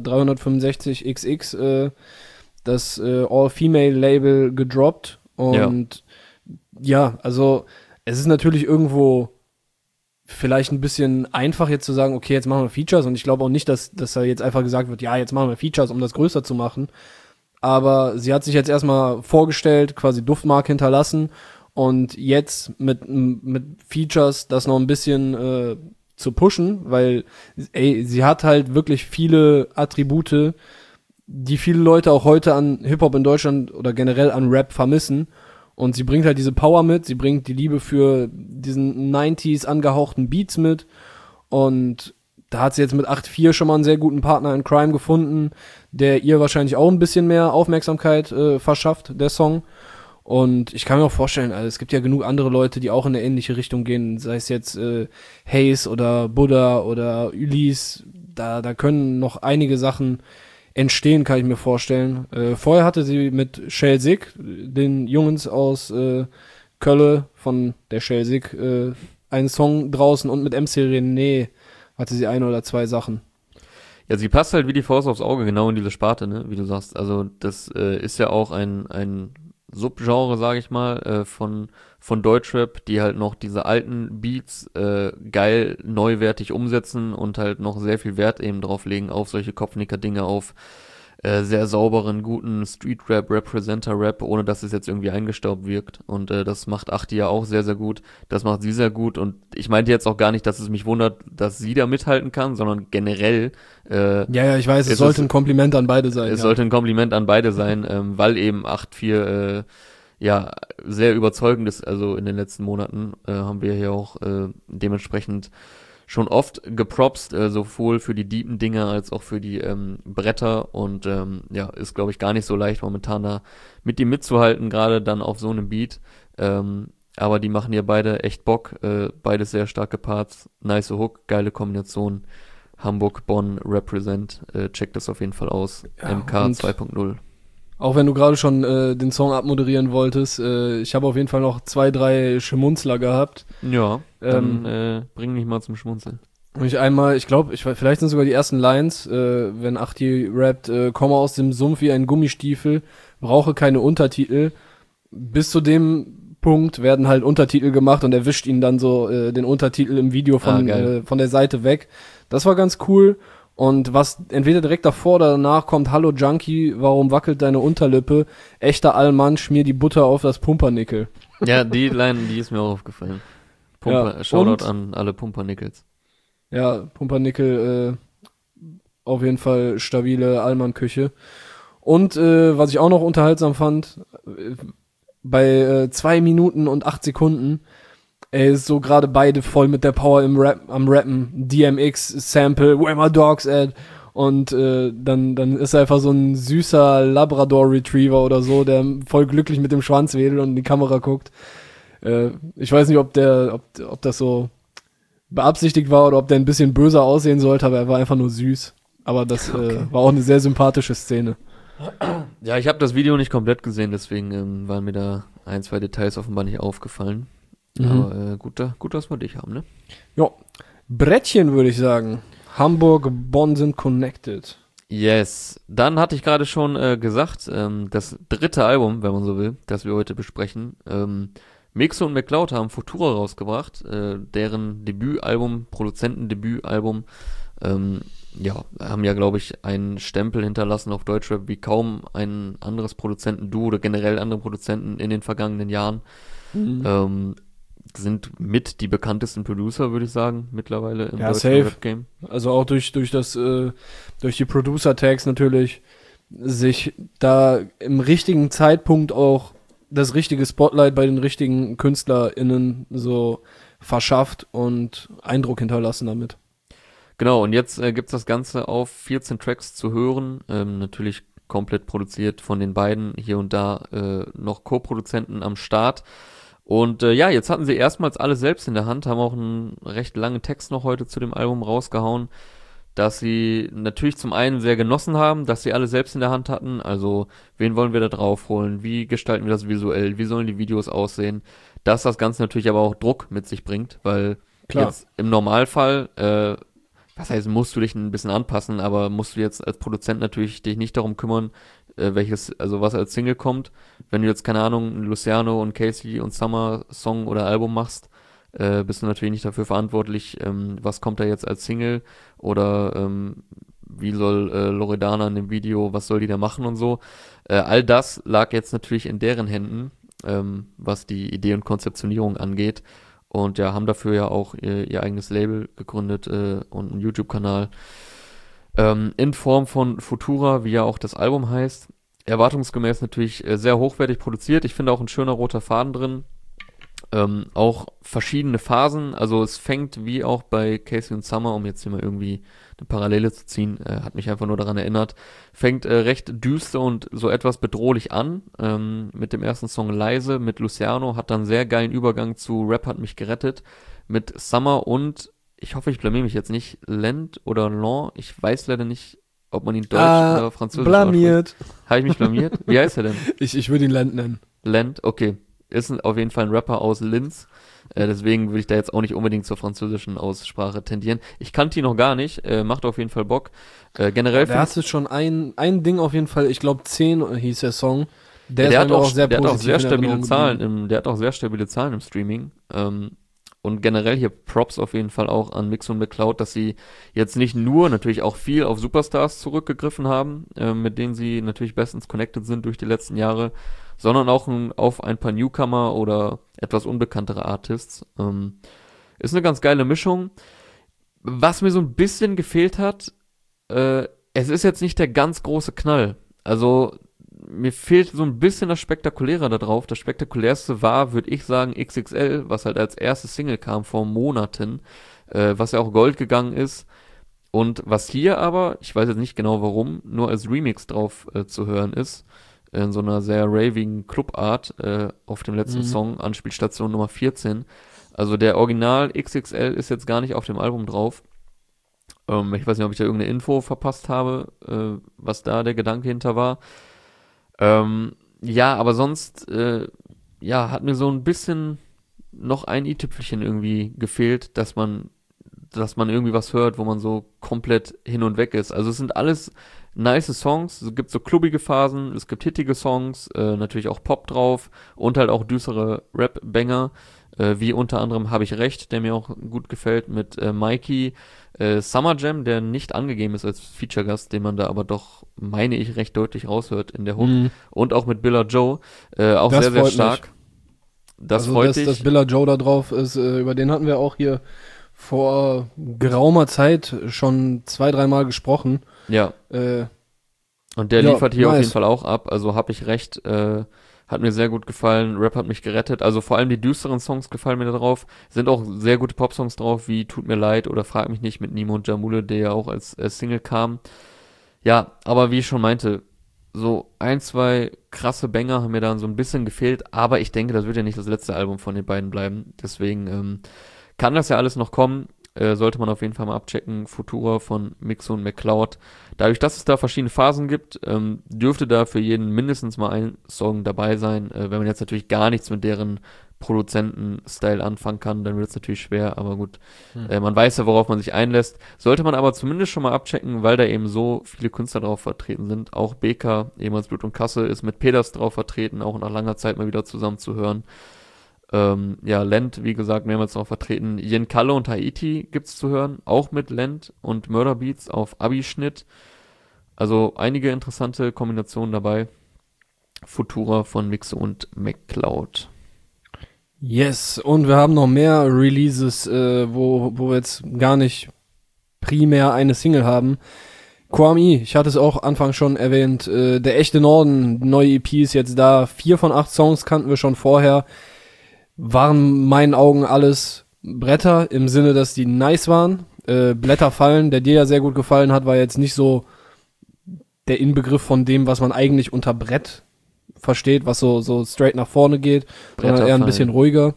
365XX, das All-Female-Label gedroppt und ja, also es ist natürlich irgendwo vielleicht ein bisschen einfach jetzt zu sagen, okay, jetzt machen wir Features und ich glaube auch nicht, dass da jetzt einfach gesagt wird, ja, jetzt machen wir Features, um das größer zu machen, aber sie hat sich jetzt erstmal vorgestellt, quasi Duftmark hinterlassen und jetzt mit Features das noch ein bisschen zu pushen, weil sie hat halt wirklich viele Attribute, die viele Leute auch heute an Hip-Hop in Deutschland oder generell an Rap vermissen. Und sie bringt halt diese Power mit, sie bringt die Liebe für diesen 90s angehauchten Beats mit. Und da hat sie jetzt mit 8.4 schon mal einen sehr guten Partner in Crime gefunden, der ihr wahrscheinlich auch ein bisschen mehr Aufmerksamkeit verschafft, der Song. Und ich kann mir auch vorstellen, also es gibt ja genug andere Leute, die auch in eine ähnliche Richtung gehen, sei es jetzt Haze oder Buddha oder Ulysse, da können noch einige Sachen entstehen, kann ich mir vorstellen. Vorher hatte sie mit Shell Sig, den Jungs aus Kölle von der Shell Sig, einen Song draußen und mit MC René hatte sie 1 oder 2 Sachen. Ja, sie passt halt wie die Faust aufs Auge genau in diese Sparte, ne, wie du sagst. Also das ist ja auch ein Subgenre, sage ich mal, von Deutschrap, die halt noch diese alten Beats geil neuwertig umsetzen und halt noch sehr viel Wert eben drauf legen auf solche Kopfnicker-Dinge, auf sehr sauberen, guten Street-Rap, Representer-Rap, ohne dass es jetzt irgendwie eingestaubt wirkt. Und das macht Achti ja auch sehr, sehr gut. Das macht sie sehr gut. Und ich meinte jetzt auch gar nicht, dass es mich wundert, dass sie da mithalten kann, sondern generell Ja, ich weiß, es sollte ein Kompliment an beide sein. Es sollte ein Kompliment an beide sein, weil eben 8-4 ja sehr überzeugend ist. Also in den letzten Monaten haben wir hier auch dementsprechend schon oft gepropst, sowohl für die deepen Dinger als auch für die Bretter und ja, ist glaube ich gar nicht so leicht momentan da mit ihm mitzuhalten, gerade dann auf so einem Beat. Aber die machen hier beide echt Bock, beides sehr starke Parts, nice Hook, geile Kombination. Hamburg, Bonn, Represent, checkt das auf jeden Fall aus. Ja, MK 2.0. Auch wenn du gerade schon den Song abmoderieren wolltest, ich habe auf jeden Fall noch 2, 3 Schmunzler gehabt. Ja, dann bring mich mal zum Schmunzeln. Und ich glaube, vielleicht sind sogar die ersten Lines, wenn Achti rappt, komme aus dem Sumpf wie ein Gummistiefel, brauche keine Untertitel. Bis zu dem Punkt werden halt Untertitel gemacht und er wischt ihn dann so den Untertitel im Video von der Seite weg. Das war ganz cool. Und was entweder direkt davor oder danach kommt, hallo Junkie, warum wackelt deine Unterlippe? Echter Allmann, schmier die Butter auf das Pumpernickel. Ja, die Line, die ist mir auch aufgefallen. Shoutout an alle Pumpernickels. Ja, Pumpernickel, auf jeden Fall stabile Allmann-Küche. Und was ich auch noch unterhaltsam fand, bei 2 Minuten und 8 Sekunden, ist so gerade beide voll mit der Power am Rappen. DMX Sample, Where My Dogs At? Und dann ist er einfach so ein süßer Labrador Retriever oder so, der voll glücklich mit dem Schwanz wedelt und in die Kamera guckt. Ich weiß nicht, ob das so beabsichtigt war oder ob der ein bisschen böser aussehen sollte, aber er war einfach nur süß. Aber das war auch eine sehr sympathische Szene. Ja, ich habe das Video nicht komplett gesehen, deswegen waren mir da 1, 2 Details offenbar nicht aufgefallen. Aber gut, dass wir dich haben, ne? Ja, Brettchen würde ich sagen. Hamburg, Bonn sind connected. Yes. Dann hatte ich gerade schon gesagt, das 3. Album, wenn man so will, das wir heute besprechen. Mixo und McCloud haben Futura rausgebracht, deren Debütalbum, Produzentendebütalbum. Ja, haben ja, glaube ich, einen Stempel hinterlassen auf Deutschrap wie kaum ein anderes Produzentenduo oder generell andere Produzenten in den vergangenen Jahren. Sind mit die bekanntesten Producer, würde ich sagen, mittlerweile im deutschen Rap-Game. Also auch durch die Producer-Tags natürlich sich da im richtigen Zeitpunkt auch das richtige Spotlight bei den richtigen KünstlerInnen so verschafft und Eindruck hinterlassen damit. Genau, und jetzt gibt's das Ganze auf 14 Tracks zu hören, natürlich komplett produziert von den beiden, hier und da noch Co-Produzenten am Start. Und ja, jetzt hatten sie erstmals alles selbst in der Hand, haben auch einen recht langen Text noch heute zu dem Album rausgehauen, dass sie natürlich zum einen sehr genossen haben, dass sie alle selbst in der Hand hatten, also wen wollen wir da drauf holen, wie gestalten wir das visuell, wie sollen die Videos aussehen, dass das Ganze natürlich aber auch Druck mit sich bringt, weil jetzt im Normalfall, was heißt, musst du dich ein bisschen anpassen, aber musst du jetzt als Produzent natürlich dich nicht darum kümmern, was als Single kommt. Wenn du jetzt, keine Ahnung, Luciano und Casey und Summer Song oder Album machst, bist du natürlich nicht dafür verantwortlich, was kommt da jetzt als Single oder wie soll Loredana in dem Video, was soll die da machen und so. All das lag jetzt natürlich in deren Händen, was die Idee und Konzeptionierung angeht. Und ja, haben dafür ja auch ihr eigenes Label gegründet und einen YouTube-Kanal. In Form von Futura, wie ja auch das Album heißt. Erwartungsgemäß natürlich sehr hochwertig produziert. Ich finde auch ein schöner roter Faden drin. Auch verschiedene Phasen. Also es fängt wie auch bei Casey und Summer, um jetzt hier mal irgendwie eine Parallele zu ziehen, hat mich einfach nur daran erinnert, fängt recht düster und so etwas bedrohlich an. Mit dem ersten Song Leise mit Luciano, hat dann sehr geilen Übergang zu Rap hat mich gerettet mit Summer und ich hoffe, ich blamier mich jetzt nicht, Lent oder Lan, ich weiß leider nicht, ob man ihn Deutsch oder Französisch blamiert. Habe ich mich blamiert? Wie heißt er denn? Ich würde ihn Lent nennen. Lent, okay. ist auf jeden Fall ein Rapper aus Linz. Deswegen würde ich da jetzt auch nicht unbedingt zur französischen Aussprache tendieren. Ich kannte ihn noch gar nicht, macht auf jeden Fall Bock. Generell Der hatte schon ein Ding auf jeden Fall, ich glaube 10 hieß der Song. Der hat auch sehr stabile Zahlen der hat auch sehr stabile Zahlen im Streaming. Und generell hier Props auf jeden Fall auch an Mixo und McCloud, dass sie jetzt nicht nur natürlich auch viel auf Superstars zurückgegriffen haben, mit denen sie natürlich bestens connected sind durch die letzten Jahre, sondern auch auf ein paar Newcomer oder etwas unbekanntere Artists. Ist eine ganz geile Mischung. Was mir so ein bisschen gefehlt hat, es ist jetzt nicht der ganz große Knall. Also mir fehlt so ein bisschen das Spektakuläre da drauf. Das Spektakulärste war, würde ich sagen, XXL, was halt als erstes Single kam vor Monaten, was ja auch Gold gegangen ist. Und was hier aber, ich weiß jetzt nicht genau warum, nur als Remix drauf zu hören ist, in so einer sehr ravigen Clubart auf dem letzten Song, Anspielstation Nummer 14. Also der Original XXL ist jetzt gar nicht auf dem Album drauf. Ich weiß nicht, ob ich da irgendeine Info verpasst habe, was da der Gedanke hinter war. Ja, aber sonst, hat mir so ein bisschen noch ein i-Tüpfelchen irgendwie gefehlt, dass man irgendwie was hört, wo man so komplett hin und weg ist. Also es sind alles nice Songs, es gibt so klubbige Phasen, es gibt hittige Songs, natürlich auch Pop drauf und halt auch düstere Rap-Banger, wie unter anderem Hab ich recht, der mir auch gut gefällt, mit Mikey, Summer Jam, der nicht angegeben ist als Feature-Gast, den man da aber doch, meine ich, recht deutlich raushört in der Hook, und auch mit Billa Joe, auch das sehr, sehr stark. Das freut dich. Dass Billa Joe da drauf ist, über den hatten wir auch hier vor geraumer Zeit schon 2-3 Mal gesprochen. Ja. Und der liefert hier auf jeden Fall auch ab. Also hab ich recht, hat mir sehr gut gefallen. Rap hat mich gerettet. Also vor allem die düsteren Songs gefallen mir da drauf. Sind auch sehr gute Popsongs drauf, wie Tut mir leid oder Frag mich nicht mit Nimo und Jamule, der ja auch als Single kam. Ja, aber wie ich schon meinte, so 1-2 krasse Banger haben mir dann so ein bisschen gefehlt. Aber ich denke, das wird ja nicht das letzte Album von den beiden bleiben. Deswegen kann das ja alles noch kommen. Sollte man auf jeden Fall mal abchecken. Futura von Mixo und McCloud. Dadurch, dass es da verschiedene Phasen gibt, dürfte da für jeden mindestens mal ein Song dabei sein. Wenn man jetzt natürlich gar nichts mit deren Produzenten-Style anfangen kann, dann wird es natürlich schwer, aber gut. Man weiß ja, worauf man sich einlässt. Sollte man aber zumindest schon mal abchecken, weil da eben so viele Künstler drauf vertreten sind. Auch BK, ehemals Blut und Kasse, ist mit Peters drauf vertreten, auch nach langer Zeit mal wieder zusammen zu hören. Lent, wie gesagt, mehrmals noch vertreten. Jen Kalle und Haiti gibt's zu hören, auch mit Lent und Murder Beats auf Abi-Schnitt. Also einige interessante Kombinationen dabei. Futura von Mixo und McCloud. Yes, und wir haben noch mehr Releases, wo wir jetzt gar nicht primär eine Single haben. Kwame, ich hatte es auch Anfang schon erwähnt, der echte Norden, neue EP ist jetzt da. 4 von 8 Songs kannten wir schon vorher. Waren in meinen Augen alles Bretter, im Sinne, dass die nice waren. Blätter fallen, der dir ja sehr gut gefallen hat, war jetzt nicht so der Inbegriff von dem, was man eigentlich unter Brett versteht, was so straight nach vorne geht, sondern eher ein bisschen ruhiger.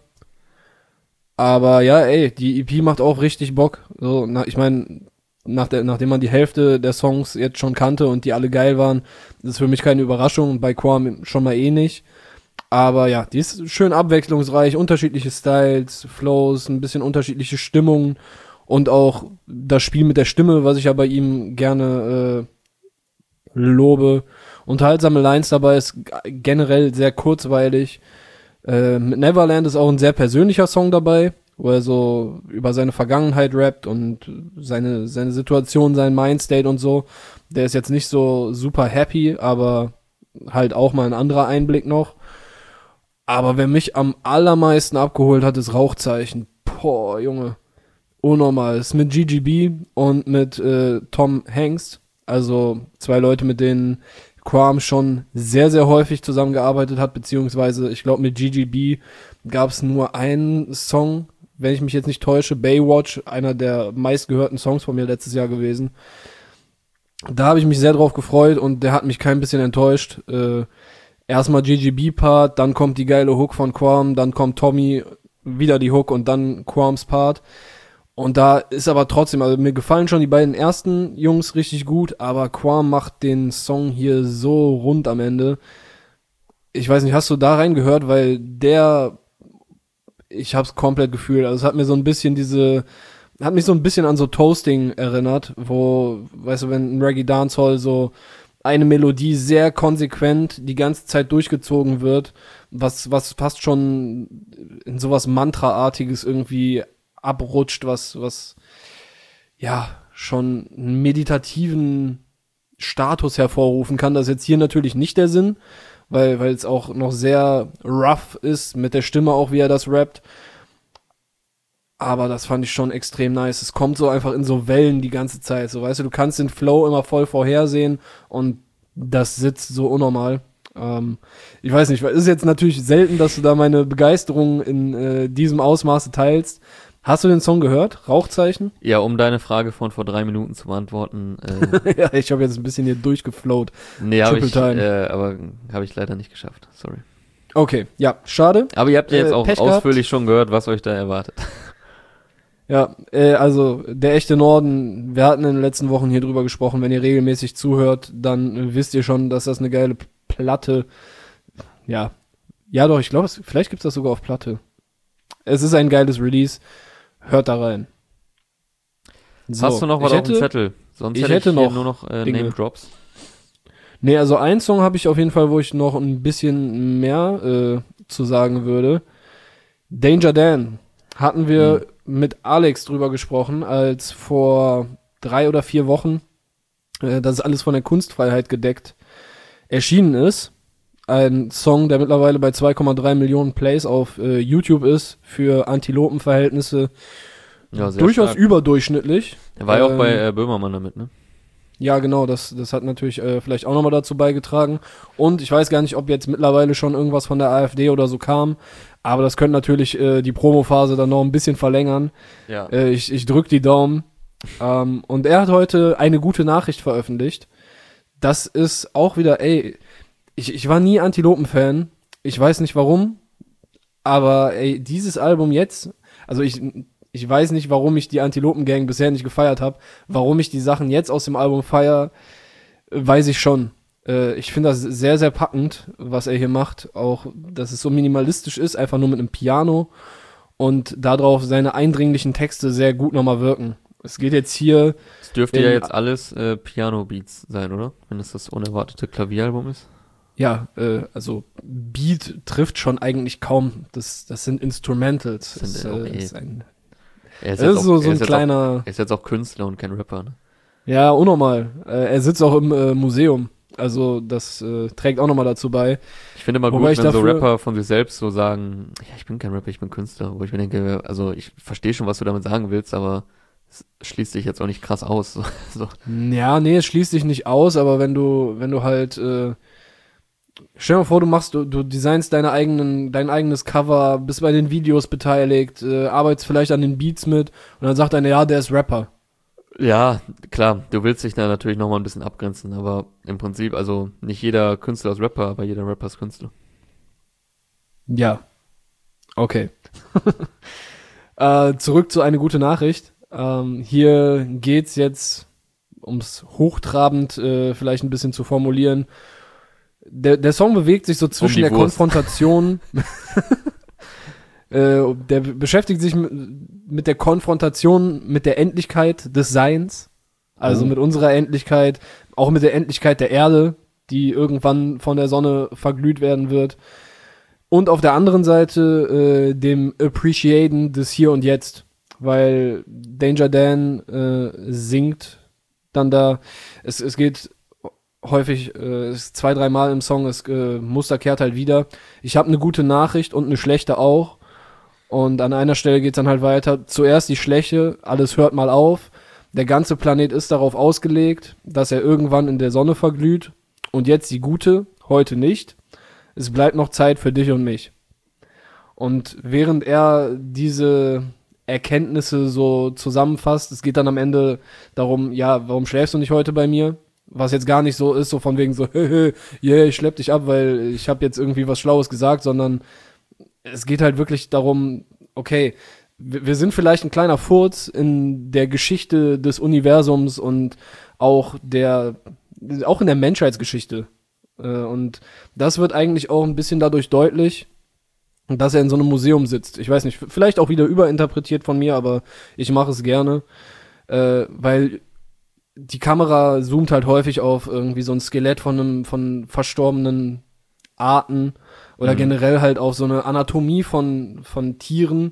Aber ja, die EP macht auch richtig Bock. So, ich meine, nachdem man die Hälfte der Songs jetzt schon kannte und die alle geil waren, ist es für mich keine Überraschung, bei Quam schon mal nicht. Aber ja, die ist schön abwechslungsreich, unterschiedliche Styles, Flows, ein bisschen unterschiedliche Stimmungen und auch das Spiel mit der Stimme, was ich ja bei ihm gerne lobe. Unterhaltsame Lines dabei, ist generell sehr kurzweilig. Mit Neverland ist auch ein sehr persönlicher Song dabei, wo er so über seine Vergangenheit rappt und seine Situation, sein Mindstate und so. Der ist jetzt nicht so super happy, aber halt auch mal ein anderer Einblick noch. Aber wer mich am allermeisten abgeholt hat, ist Rauchzeichen. Boah, Junge. Unnormal. Ist mit GGB und mit Tom Hanks. Also 2 Leute, mit denen Quam schon sehr, sehr häufig zusammengearbeitet hat, beziehungsweise ich glaube mit GGB gab es nur einen Song, wenn ich mich jetzt nicht täusche, Baywatch, einer der meistgehörten Songs von mir letztes Jahr gewesen. Da habe ich mich sehr drauf gefreut und der hat mich kein bisschen enttäuscht. Erstmal GGB-Part, dann kommt die geile Hook von Quam, dann kommt Tommy, wieder die Hook und dann Quams Part. Und da ist aber trotzdem, also mir gefallen schon die beiden ersten Jungs richtig gut, aber Quam macht den Song hier so rund am Ende. ich weiß nicht, hast du da reingehört, weil ich hab's komplett gefühlt, also es hat mir so ein bisschen hat mich so ein bisschen an so Toasting erinnert, wo, weißt du, wenn ein Reggae Dancehall so eine Melodie sehr konsequent die ganze Zeit durchgezogen wird, was fast schon in sowas Mantra-artiges irgendwie abrutscht, was ja schon einen meditativen Status hervorrufen kann. Das ist jetzt hier natürlich nicht der Sinn, weil es auch noch sehr rough ist, mit der Stimme auch, wie er das rappt. Aber das fand ich schon extrem nice. Es kommt so einfach in so Wellen die ganze Zeit. So, weißt du, du kannst den Flow immer voll vorhersehen und das sitzt so unnormal. Ich weiß nicht, es ist jetzt natürlich selten, dass du da meine Begeisterung in diesem Ausmaße teilst. Hast du den Song gehört? Rauchzeichen? Ja, um deine Frage von vor 3 Minuten zu beantworten. Ja, ich habe jetzt ein bisschen hier durchgeflowt. Nee, aber habe ich leider nicht geschafft. Sorry. Okay, ja, schade. Aber ihr habt ja jetzt auch Pech ausführlich schon gehört, was euch da erwartet. Ja, also der echte Norden, wir hatten in den letzten Wochen hier drüber gesprochen, wenn ihr regelmäßig zuhört, dann wisst ihr schon, dass das eine geile Platte, ja doch, ich glaube, vielleicht gibt's das sogar auf Platte. Es ist ein geiles Release, hört da rein. So, hast du noch was auf dem Zettel? Sonst hätte ich hier nur noch Name-Drops. Nee, also einen Song habe ich auf jeden Fall, wo ich noch ein bisschen mehr zu sagen würde. Danger Dan hatten wir mit Alex drüber gesprochen, als vor 3 oder 4 Wochen, das ist alles von der Kunstfreiheit gedeckt, erschienen ist. Ein Song, der mittlerweile bei 2,3 Millionen Plays auf YouTube ist, für Antilopenverhältnisse ja, durchaus stark. Überdurchschnittlich. Er war ja auch bei Böhmermann damit, ne? Ja, genau, das hat natürlich vielleicht auch nochmal dazu beigetragen. Und ich weiß gar nicht, ob jetzt mittlerweile schon irgendwas von der AfD oder so kam, aber das könnte natürlich die Promophase dann noch ein bisschen verlängern. Ja. Ich drück die Daumen. Und er hat heute eine gute Nachricht veröffentlicht. Das ist auch wieder, ich war nie Antilopen-Fan. Ich weiß nicht warum, aber dieses Album jetzt, also ich weiß nicht, warum ich die Antilopen-Gang bisher nicht gefeiert habe. Warum ich die Sachen jetzt aus dem Album feier, weiß ich schon. Ich finde das sehr, sehr packend, was er hier macht. Auch, dass es so minimalistisch ist, einfach nur mit einem Piano. Und darauf seine eindringlichen Texte sehr gut nochmal wirken. Es geht jetzt hier... Es dürfte ja jetzt alles Piano-Beats sein, oder? Wenn es das unerwartete Klavieralbum ist. Ja, also Beat trifft schon eigentlich kaum. Das sind Instrumentals. Er ist so ein kleiner... Er ist jetzt auch Künstler und kein Rapper, ne? Ja, unnormal. Er sitzt auch im Museum. Also das trägt auch nochmal dazu bei. Ich finde mal gut, wenn so Rapper von sich selbst so sagen, ja, ich bin kein Rapper, ich bin Künstler. Wo ich mir denke, also ich verstehe schon, was du damit sagen willst, aber es schließt dich jetzt auch nicht krass aus. So. Ja, nee, es schließt dich nicht aus, aber wenn du halt stell dir mal vor, du designst dein eigenes Cover, bist bei den Videos beteiligt, arbeitest vielleicht an den Beats mit und dann sagt einer, ja, der ist Rapper. Ja, klar, du willst dich da natürlich nochmal ein bisschen abgrenzen, aber im Prinzip, also nicht jeder Künstler ist Rapper, aber jeder Rapper ist Künstler. Ja, okay. Zurück zu eine gute Nachricht. Hier geht's jetzt, ums hochtrabend vielleicht ein bisschen zu formulieren. Der Song bewegt sich so zwischen der Konfrontation. Der beschäftigt sich mit der Konfrontation mit der Endlichkeit des Seins. Also mit unserer Endlichkeit, auch mit der Endlichkeit der Erde, die irgendwann von der Sonne verglüht werden wird. Und auf der anderen Seite dem Appreciaten des Hier und Jetzt. Weil Danger Dan singt dann da, es geht häufig, 2-3 Mal im Song, das Muster kehrt halt wieder. Ich habe eine gute Nachricht und eine schlechte auch. Und an einer Stelle geht's dann halt weiter. Zuerst die Schlechte, alles hört mal auf. Der ganze Planet ist darauf ausgelegt, dass er irgendwann in der Sonne verglüht. Und jetzt die Gute, heute nicht. Es bleibt noch Zeit für dich und mich. Und während er diese Erkenntnisse so zusammenfasst, es geht dann am Ende darum, ja, warum schläfst du nicht heute bei mir? Was jetzt gar nicht so ist, so von wegen so, yeah, ich schlepp dich ab, weil ich habe jetzt irgendwie was Schlaues gesagt, sondern es geht halt wirklich darum, okay, wir sind vielleicht ein kleiner Furz in der Geschichte des Universums und auch in der Menschheitsgeschichte. Und das wird eigentlich auch ein bisschen dadurch deutlich, dass er in so einem Museum sitzt. Ich weiß nicht, vielleicht auch wieder überinterpretiert von mir, aber ich mache es gerne, weil die Kamera zoomt halt häufig auf irgendwie so ein Skelett von verstorbenen Arten oder generell halt auf so eine Anatomie von Tieren,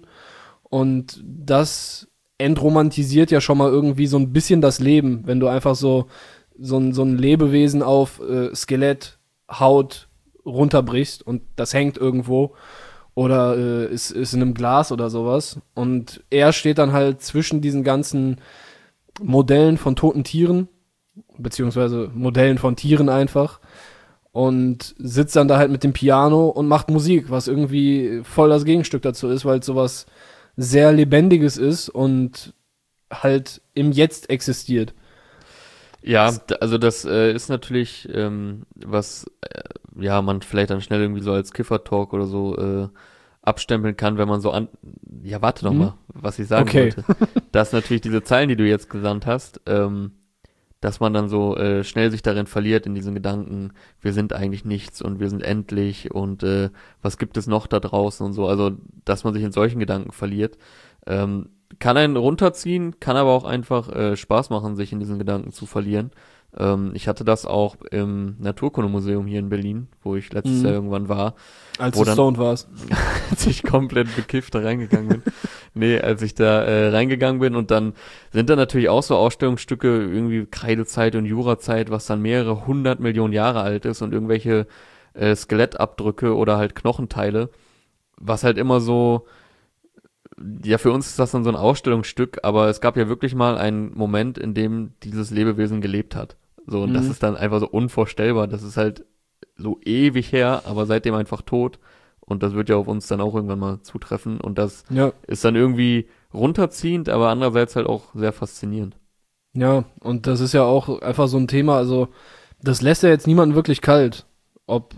und das entromantisiert ja schon mal irgendwie so ein bisschen das Leben, wenn du einfach so ein Lebewesen auf Skelett, Haut runterbrichst und das hängt irgendwo oder ist in einem Glas oder sowas, und er steht dann halt zwischen diesen ganzen Modellen von toten Tieren, beziehungsweise Modellen von Tieren einfach, und sitzt dann da halt mit dem Piano und macht Musik, was irgendwie voll das Gegenstück dazu ist, weil es sowas sehr Lebendiges ist und halt im Jetzt existiert. Ja, also das ist natürlich was man vielleicht dann schnell irgendwie so als Kiffer-Talk oder so abstempeln kann, wenn man so ja, warte doch mal, was ich sagen wollte. Dass natürlich diese Zeilen, die du jetzt gesandt hast, dass man dann so schnell sich darin verliert in diesen Gedanken, wir sind eigentlich nichts und wir sind endlich und was gibt es noch da draußen und so. Also, dass man sich in solchen Gedanken verliert, kann einen runterziehen, kann aber auch einfach Spaß machen, sich in diesen Gedanken zu verlieren. Ich hatte das auch im Naturkundemuseum hier in Berlin, wo ich letztes Jahr irgendwann war. Als du stoned warst. Als ich komplett bekifft da reingegangen bin. Nee, als ich da reingegangen bin, und dann sind da natürlich auch so Ausstellungsstücke, irgendwie Kreidezeit und Jurazeit, was dann mehrere 100 Millionen Jahre alt ist, und irgendwelche Skelettabdrücke oder halt Knochenteile, was halt immer so, ja, für uns ist das dann so ein Ausstellungsstück, aber es gab ja wirklich mal einen Moment, in dem dieses Lebewesen gelebt hat. So, und das ist dann einfach so unvorstellbar. Das ist halt so ewig her, aber seitdem einfach tot. Und das wird ja auf uns dann auch irgendwann mal zutreffen. Und das ist dann irgendwie runterziehend, aber andererseits halt auch sehr faszinierend. Ja, und das ist ja auch einfach so ein Thema, also das lässt ja jetzt niemanden wirklich kalt. Ob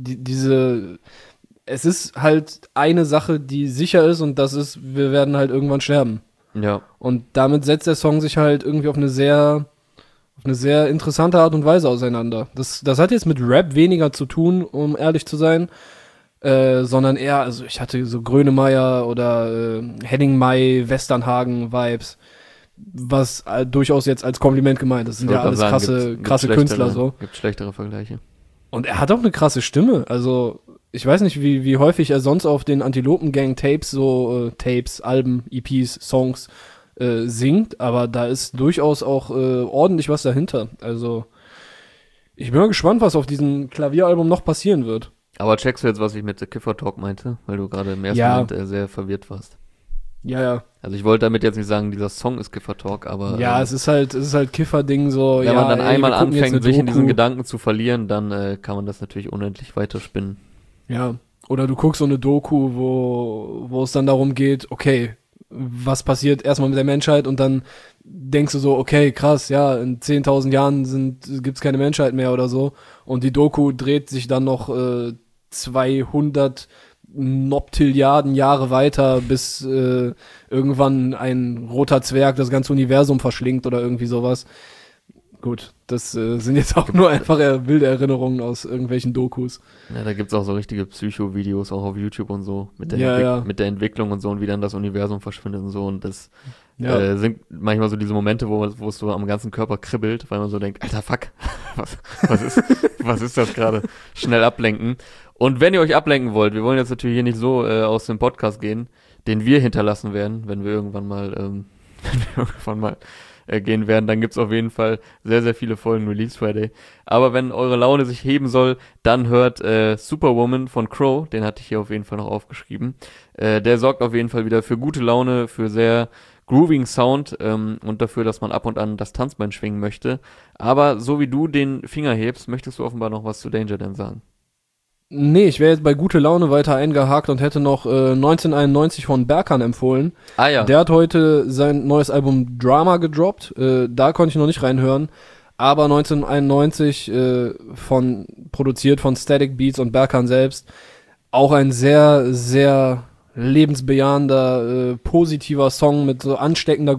es ist halt eine Sache, die sicher ist, und das ist, wir werden halt irgendwann sterben. Ja. Und damit setzt der Song sich halt irgendwie auf eine sehr interessante Art und Weise auseinander. Das hat jetzt mit Rap weniger zu tun, um ehrlich zu sein, sondern eher, also ich hatte so Grönemeyer oder Henning May, Westernhagen-Vibes, was durchaus jetzt als Kompliment gemeint ist. Das sind ja alles krasse Künstler so. Gibt schlechtere Vergleiche. Und er hat auch eine krasse Stimme, also ich weiß nicht, wie häufig er sonst auf den Antilopen-Gang-Tapes, Alben, EPs, Songs singt, aber da ist durchaus auch ordentlich was dahinter. Also ich bin mal gespannt, was auf diesem Klavieralbum noch passieren wird. Aber checkst du jetzt, was ich mit The Kiffer Talk meinte? Weil du gerade im ersten Moment sehr verwirrt warst. Ja. Also ich wollte damit jetzt nicht sagen, dieser Song ist Kiffer Talk, aber ja, es ist halt Kiffer-Ding so. Wenn man dann einmal anfängt, sich in diesen Gedanken zu verlieren, dann kann man das natürlich unendlich weiterspinnen. Ja, oder du guckst so eine Doku, wo es dann darum geht, okay, was passiert erstmal mit der Menschheit, und dann denkst du so, okay, krass, ja, in 10.000 Jahren gibt's keine Menschheit mehr oder so, und die Doku dreht sich dann noch 200 Noptilliarden Jahre weiter, bis irgendwann ein roter Zwerg das ganze Universum verschlingt oder irgendwie sowas. Gut, das sind jetzt auch nur einfach wilde Erinnerungen aus irgendwelchen Dokus. Ja, da gibt's auch so richtige Psycho-Videos, auch auf YouTube und so, mit der Entwicklung und so, und wie dann das Universum verschwindet und so, und das sind manchmal so diese Momente, wo es so am ganzen Körper kribbelt, weil man so denkt, alter Fuck, was ist das gerade? Schnell ablenken. Und wenn ihr euch ablenken wollt, wir wollen jetzt natürlich hier nicht so aus dem Podcast gehen, den wir hinterlassen werden, wenn wir irgendwann mal gehen werden, dann gibt's auf jeden Fall sehr, sehr viele Folgen Release Friday. Aber wenn eure Laune sich heben soll, dann hört Superwoman von Crow, den hatte ich hier auf jeden Fall noch aufgeschrieben. Der sorgt auf jeden Fall wieder für gute Laune, für sehr grooving Sound und dafür, dass man ab und an das Tanzbein schwingen möchte. Aber so wie du den Finger hebst, möchtest du offenbar noch was zu Danger Dan sagen. Nee, ich wäre jetzt bei gute Laune weiter eingehakt und hätte noch 1991 von Berkan empfohlen. Ah ja. Der hat heute sein neues Album Drama gedroppt. Da konnte ich noch nicht reinhören. Aber 1991 produziert von Static Beats und Berkan selbst. Auch ein sehr, sehr lebensbejahender, positiver Song mit so ansteckender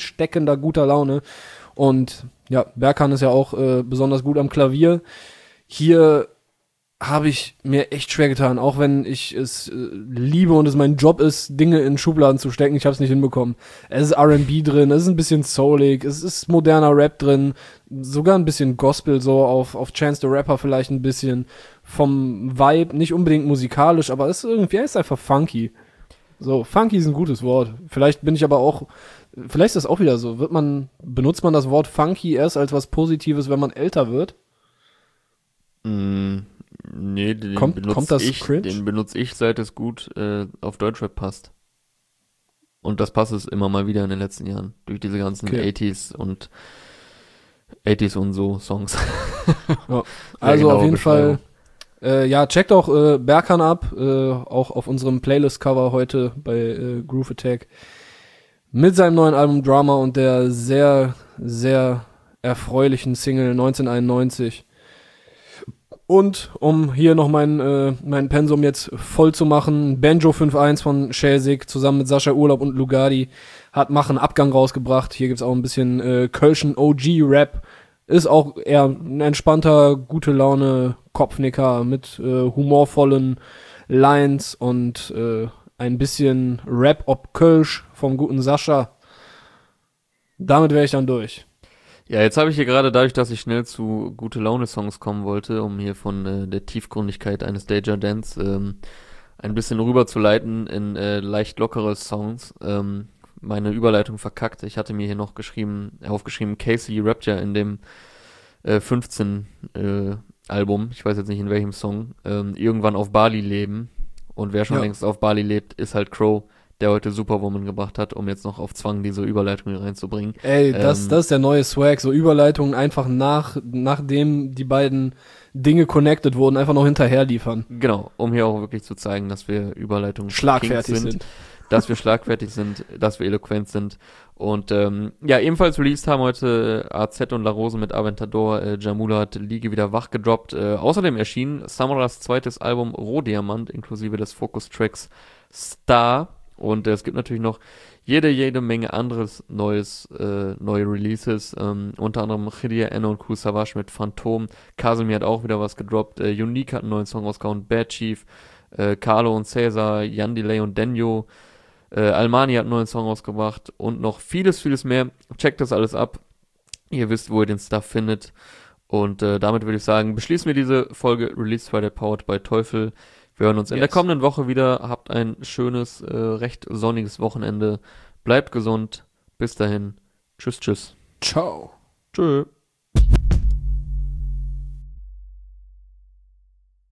guter Laune. Und ja, Berkan ist ja auch besonders gut am Klavier. hier habe ich mir echt schwer getan, auch wenn ich es liebe und es mein Job ist, Dinge in Schubladen zu stecken. Ich habe es nicht hinbekommen. Es ist R&B drin, es ist ein bisschen soulig, es ist moderner Rap drin, sogar ein bisschen Gospel, so auf Chance the Rapper vielleicht ein bisschen. Vom Vibe, nicht unbedingt musikalisch, aber es ist irgendwie, er ist einfach funky. So, funky ist ein gutes Wort. Vielleicht bin ich aber auch, vielleicht ist das auch wieder so. Benutzt man das Wort funky erst als was Positives, wenn man älter wird? Nee, Kommt das cringe? Den benutze ich, seit es gut auf Deutschrap passt. Und das passt es immer mal wieder in den letzten Jahren. Durch diese ganzen 80s und so Songs. Ja. Also auf jeden Fall, checkt auch Berkan ab, auch auf unserem Playlist-Cover heute bei Groove Attack. Mit seinem neuen Album Drama und der sehr, sehr erfreulichen Single 1991. Und um hier noch mein Pensum jetzt voll zu machen, Banjo 5.1 von Schelsig zusammen mit Sascha Urlaub und Lugardi machen Abgang rausgebracht. Hier gibt's auch ein bisschen Kölschen OG-Rap. Ist auch eher ein entspannter, gute Laune Kopfnicker mit humorvollen Lines und ein bisschen Rap ob Kölsch vom guten Sascha. Damit wäre ich dann durch. Ja, jetzt habe ich hier gerade, dadurch, dass ich schnell zu Gute-Laune-Songs kommen wollte, um hier von der Tiefgründigkeit eines Deja Dance ein bisschen rüberzuleiten in leicht lockere Songs, meine Überleitung verkackt. Ich hatte mir hier noch aufgeschrieben, Casey rappt ja in dem 15 Album, ich weiß jetzt nicht in welchem Song, irgendwann auf Bali leben. Und wer schon längst auf Bali lebt, ist halt Crow, der heute Superwoman gebracht hat, um jetzt noch auf Zwang diese Überleitung hier reinzubringen. Ey, das ist der neue Swag, so Überleitungen einfach nachdem die beiden Dinge connected wurden, einfach noch hinterher liefern. Genau, um hier auch wirklich zu zeigen, dass wir Überleitungen schlagfertig sind. Dass wir schlagfertig sind, dass wir eloquent sind. Und ebenfalls released haben heute AZ und La Rose mit Aventador. Jamula hat Liege wieder wach gedroppt. Außerdem erschien Samaras zweites Album Rohdiamant, inklusive des Focus-Tracks Star. Und es gibt natürlich noch jede Menge anderes neue Releases. Unter anderem Khidia, Enno und Kool Savas mit Phantom. Casimir hat auch wieder was gedroppt. Unique hat einen neuen Song rausgehauen. Bad Chief, Carlo und Cesar, Jan Delay und Denyo. Almani hat einen neuen Song rausgebracht. Und noch vieles mehr. Checkt das alles ab. Ihr wisst, wo ihr den Stuff findet. Und damit würde ich sagen, beschließen wir diese Folge Release Friday Powered by Teufel. Wir hören uns in der kommenden Woche wieder. Habt ein schönes, recht sonniges Wochenende. Bleibt gesund. Bis dahin. Tschüss. Ciao. Tschö.